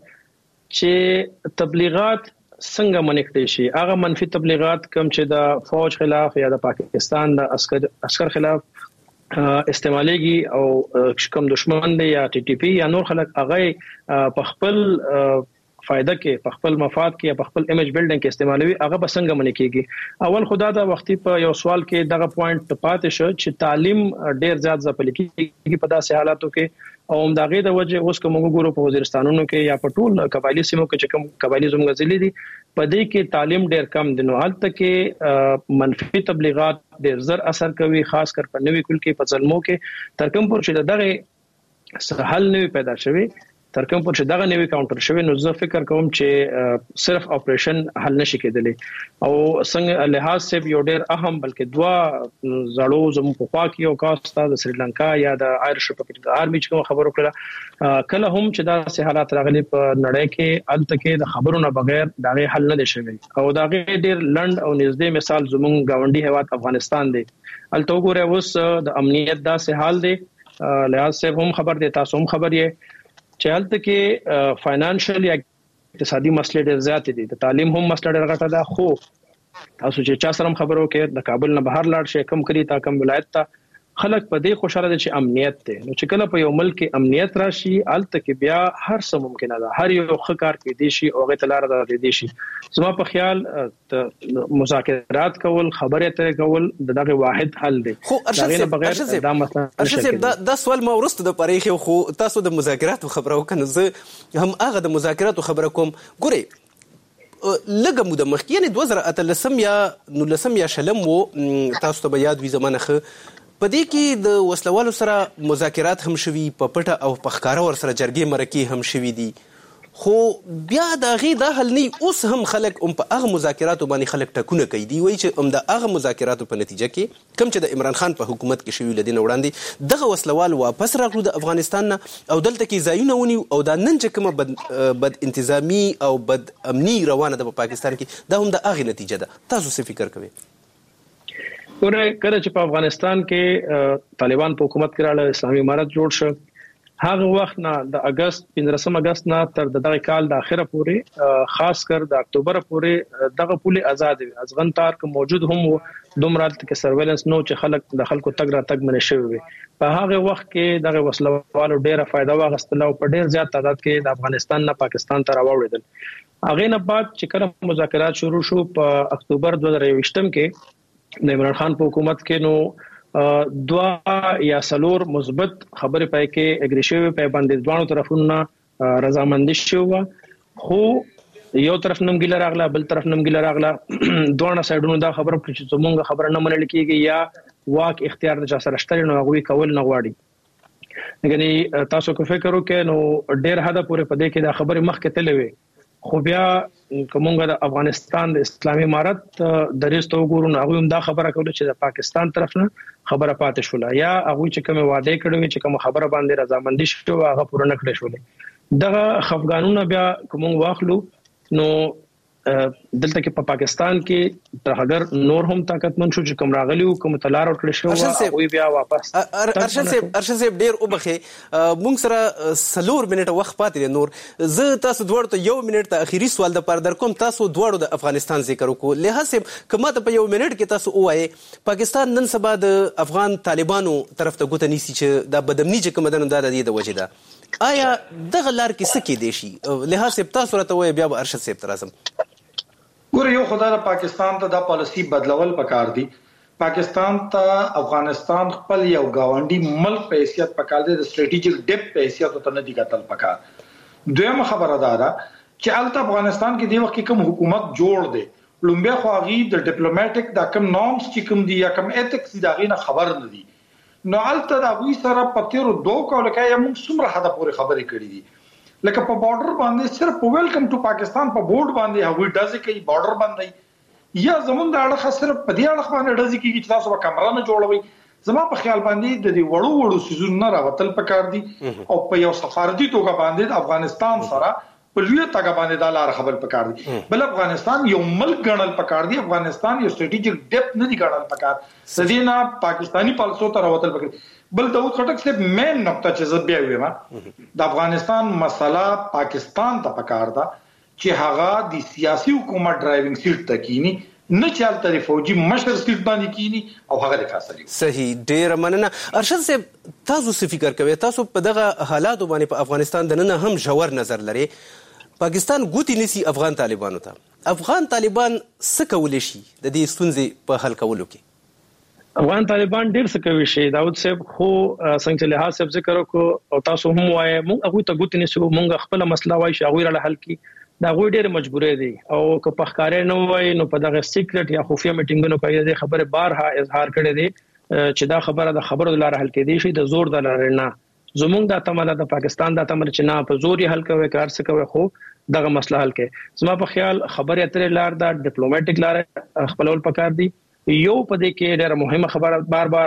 چې تبلیغات څنګه منکړي شي. هغه منفي تبلیغات کوم چې د فوج خلاف یا د پاکستان د عسكر عسكر خلاف استعماليږي او کوم دشمن دی یا ټي ټي پی یا نور خلک هغه په خپل فائدہ کې په خپل مفاد کې په خپل ایمیج بلډینګ کې استعمالوي، هغه به څنګه منې کېږي. اول خدا دا وختي په یو سوال کې دغه پوینټ پاتې شو چې تعلیم ډیر زیات ځپل کېږي په داسې حالاتو کې او هم دغه د وجه اوس کوم ګورو په وزیرستانونو کې یا په ټول قبایلی سیمو کې چې کوم قبایلی زموږ ځلې دي په دې کې تعلیم ډیر کم دي. نو حالت کې منفي تبلیغات ډیر زر اثر کوي، خاص کر په نوې کل کې په ظلمو کې تر کوم پر چې دغه حل نه پیدا شوی، تر کوم پر چې دغه نوې کاونټر شوی. نو زه فکر کوم چې صرف اپریشن حل نشي کېدلی او څنګه لحاظ سه یو ډیر اهم بلکې دوا زړو زمو په خوا کې او کاستا د سریلانکا یا د آیریش ریپبلیک آرمي چې خبرو کړه کله هم چې دا سه حالات راغلي په نړۍ کې الته کې د خبرونو بغیر دا حل نه دي شوی او دا ډیر لند او نږدې مثال زمونږ گاونډي هیواد افغانستان دی. الته وګوره اوس د امنیت دا سه حال دی، لحاظ سه هم خبر دی، تاسو هم خبر یې چې هلته کې فاینانشل یا اقتصادي مسلې ډېر زیات دي. د تعلیم هم مسله ډېر غټه ده، خو تاسو چې چا سره خبرو کې د کابل نه بهر لاړ شي کم کړي تا کم ولایت ته خلک په دې خوشاله دي چې امنیت ته. نو چې کله په یو ملک کې امنیت راشي الته کې بیا هر څه ممکن ده، هر یو خکار کې دي شي او غته لار ده دي شي. زما په خیال مذاکرات کول، خبرې اترې کول دغه واحد حل دی. خو ارشد دا مسله دا د سوال ما ورسته د پریخي خو تاسو د مذاکراتو خبرو کنه زه هم هغه د مذاکراتو خبره کوم. ګوري لږه موده مخکې یعنی دوه زره اتلسم یا نولسم یا شلم وو تاسو ته یاد وي زمانه خه په دې کې د وسلوالو سره مذاکرات هم شوي، په پټه او په ښکاره ور سره جرګې مرکې هم شوي دي. خو بیا د غي د حل نه اوس هم خلک هم په هغه مذاکراتو باندې خلک ټکونه کوي دی وایي چې هم د هغه مذاکراتو په نتیجه کې کم چې د عمران خان په حکومت کې شوی لدین وړاندې دغه وسلوال واپس راغلو د افغانستان نه او دلته کې ځایونه ونیو او دا نن چې کومه بد, بد انتظامی او بد امنی روانه ده په پاکستان کې دا هم د هغه نتیجه ده. تاسو څه فکر کوئ؟ ګوره کله چې په افغانستان کې طالبان په حکومت کې راغله اسلامي امارت جوړ شو هغه وخت نه د اگست پنځلسم اگست نه تر دغه کال د اخره پورې خاص کر د اکتوبر پورې دغه پوله آزاد وي ازغن تار که موجود هم دومره کې سرویلنس نو چې خلک د خلکو تګ را تګ منې شوی وي په هغه وخت کې دغه وسلوالو ډیره فائدہ واغستله او په ډیر زیات تعداد کې د افغانستان نه پاکستان ته راوړل. هغه نه بعد چې کله مذاکرات شروع شو په اکتوبر دوه هزار یوویشت کې د عمران خان په حکومت کې نو دوا یا سلور مثبت خبرې پای کې اګریشن په باندې دوانو طرفونو رضامندي شو خو یو طرف نمګل راغله بل طرف نمګل راغله دوه سایډونو دا خبره چې زمونږ خبره نه منل کیږي یا واک اختیار د چا سره شته نو هغه کول نه غواړي. یعنی تاسو کو فکر وکړئ نو ډېر حدا پورې پدې کې دا خبره مخ کې تلوي خو بیا کومه د افغانستان د اسلامي امارت د ریستو ګورو هغه هم دا خبره کوله چې د پاکستان طرف نه خبره پاتې شوله یا هغه چې کوم وعده کړو چې کوم خبره باندې رضامندي شو هغه پوره نه کړې شوله. دغه خفګانونه بیا کوم واخلو نو دلته کې په پاکستان کې تر هغه نور هم طاقتمن شو چې کوم راغلی او کوم تلار ورکړل شو او بیا واپس ارشد صاحب ارشد صاحب ډیر وبخه مونږ سره سلور منټه وخت پاتې نور زه تاسو دوړ ته یو منټ ته اخیری سوال د پر در کوم تاسو دوړو د افغانستان ذکر وکړو له حساب کما ته په یو منټ کې تاسو وایي پاکستان نن سبا د افغان طالبانو طرف ته ګوت نیسی چې د بدمنی چې کوم دنه د دې د وجه ده آیا دغه لار کې څه کې دی شي له حساب تاسو راته وایي بیا به ارشد صاحب ترازم ګوره یو خدای پاکستان ته دا پالیسی بدلول پکار دي. پاکستان ته افغانستان خپل یو گاونډي ملک په حیثیت پکار دي د سټریټیجیک ډیپ په حیثیت ته نه دی کتل پکار. دویمه خبره ده چې الته افغانستان کې دی وخت کوم حکومت جوړ دی لومبه خواغي د ډیپلوماټیک د کوم نورمز چې کوم دی یا کوم ایتکس دا غینه خبر نه دي نو الته دا وی سره پتیرو دوه کول کې موږ څومره حدا پورې خبرې کړې دي لکه په بارډر باندې صرف ویلکم ټو پاکستان په بورډ باندې هغوی ډزې کوي بارډر باندې یا زمونږ د اړه صرف په دې اړه باندې ډزې کوي چې تاسو به کمره نه جوړوي زما په خیال باندې د دې وړو وړو سيزونو نه راوتل پکار دي او په یو سفارتي توګه باندې افغانستان سره په لوی توګه باندې دا لار خبر پکار دي بل افغانستان یو ملک ګڼل پکار دي افغانستان یو سټریټیجیک ډیپ نه دی ګڼل پکار سدينا پاکستانی پالسو ته راوتل پکار بل داود خټک صاحب مین نقطه چې زه بیا ویم د افغانستان مسله پاکستان ته پکار ده چې هغه د سیاسي حکومت ډرایوینګ سیټ ته کینی نه چالت د فوجي مشر سیټ باندې کینی او هغه د فاصله صحیح ډیر مننه. ارشد صاحب تاسو څه فکر کوئ تاسو په دغه حالاتو باندې په افغانستان د نن هم ژور نظر لري پاکستان ګوتی نسی افغان طالبانو ته افغان طالبان څه کولای شي د دې ستونزې په حل کولو کې؟ افغان طالبان ډیر څه کوي شي داود صاحب خو څنګه له حساب ذکر وکړو او تاسو هم وایي موږ هغه ته ګوت نشو موږ خپل مسله وایي چې هغه را حل کی دا غوډ ډیر مجبورې دي او که په ښکارې نه وایي نو په دغه سیکریټ یا خفیه میټینګونو کې د خبره بارها اظهار کړي دي چې دا خبره د خبرو د لار حل کې دي شي د زور د لار نه زمونږ د تماله د پاکستان د تمر چې نه په زور یې حل کوي کار څه کوي خو دغه مسله حل کې زما په خیال خبره اترې لار د ډیپلوماټیک لار خپلول پکار دي یو پدې کې ډېر مهمه خبره بار بار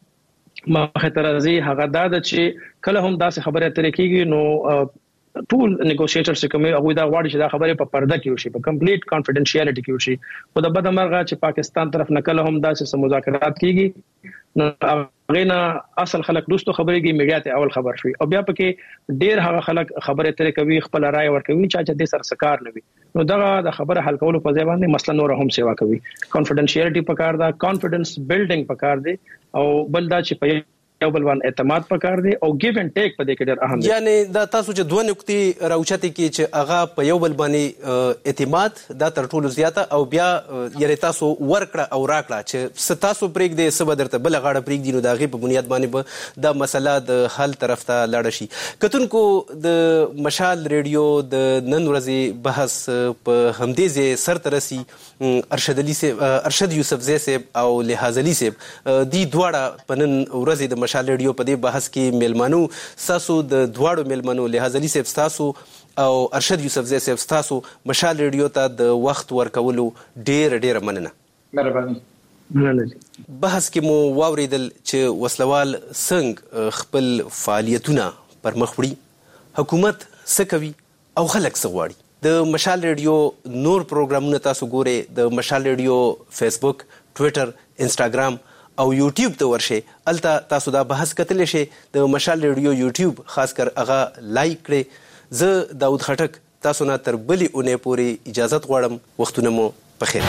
مخه ترازی هغه دا چې کله هم داسې خبره اترې کیږي نو ټول نیګوشیټر چې کومه هغه دا غواړي چې دا خبره په پرده کې وشي په کمپلیټ کانفیډنشیالټی کې وشي خو د بده مرغه چې پاکستان طرف نه کله هم داسې مذاکرات کیږي نو غینا اصل خلک دوستو خبرېږي میډیا ته اول خبر شوي او بیا پکې ډیر هغه خلک خبره ترې کوي خپل رائے ورکوي چې د سر سکار نه وي نو دغه د خبره حل کولو په ځای باندې مسله نور هم سیوا کوي کانفیډنشیالټی پکار دا کانفیډنس بیلډینګ پکار دی او بل دا چې په یو بل باندې اعتماد پکار دی او ګیو اینڈ ټیک په دې کې ډېر اهم دی یعنی دا تاسو چې دوه نقطې راوچتي کې چې هغه په یو بل باندې اعتماد دا تر ټولو زیاته او بیا یعنی تاسو ورکړه او راکړه چې تاسو پرېګ دې سبا درته بل غاړه پرېګ دي نو دا غي په بنیاد باندې به دا مسله د حل طرف ته لاړ شي. کتونکو د مشال ریډیو د نن ورځې بحث په همدې ځای سر ترسي ارشد علي صاحب ارشد یوسف زی صاحب او لحاظ علي صاحب دی دواړه په نن ورځې د مشال ریډیو په دې بحث کې میلمانو ساسو د دواړو میلمانو لحاظ علي صاحب تاسو او ارشد یوسفزی صاحب تاسو مشال ریډیو ته د وخت ورکولو ډیر ډیر مننه. مهرباني. بحث کې مو واوریدل چې وسلوال څنګه خپل فعالیتونه پر مخ وړي، حکومت څه کوي او خلک څه غواړي. د مشال ریډیو نور پروګرامونه تاسو ګورئ، د مشال ریډیو فیسبوک، ټویټر، انسټاګرام او یوټیوب ته ورشئ، الته تاسو دا بحث کتلی شئ. د مشال ریډیو یوټیوب خاص کر هغه لایک کړئ. زه داود خټک تاسو نه تر بلې اونۍ پورې اجازت غواړم. وختونه مو پخیر.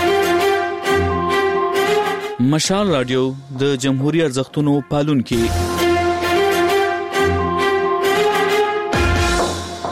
مشال رادیو د جمهوریت ارزښتونو پالونکي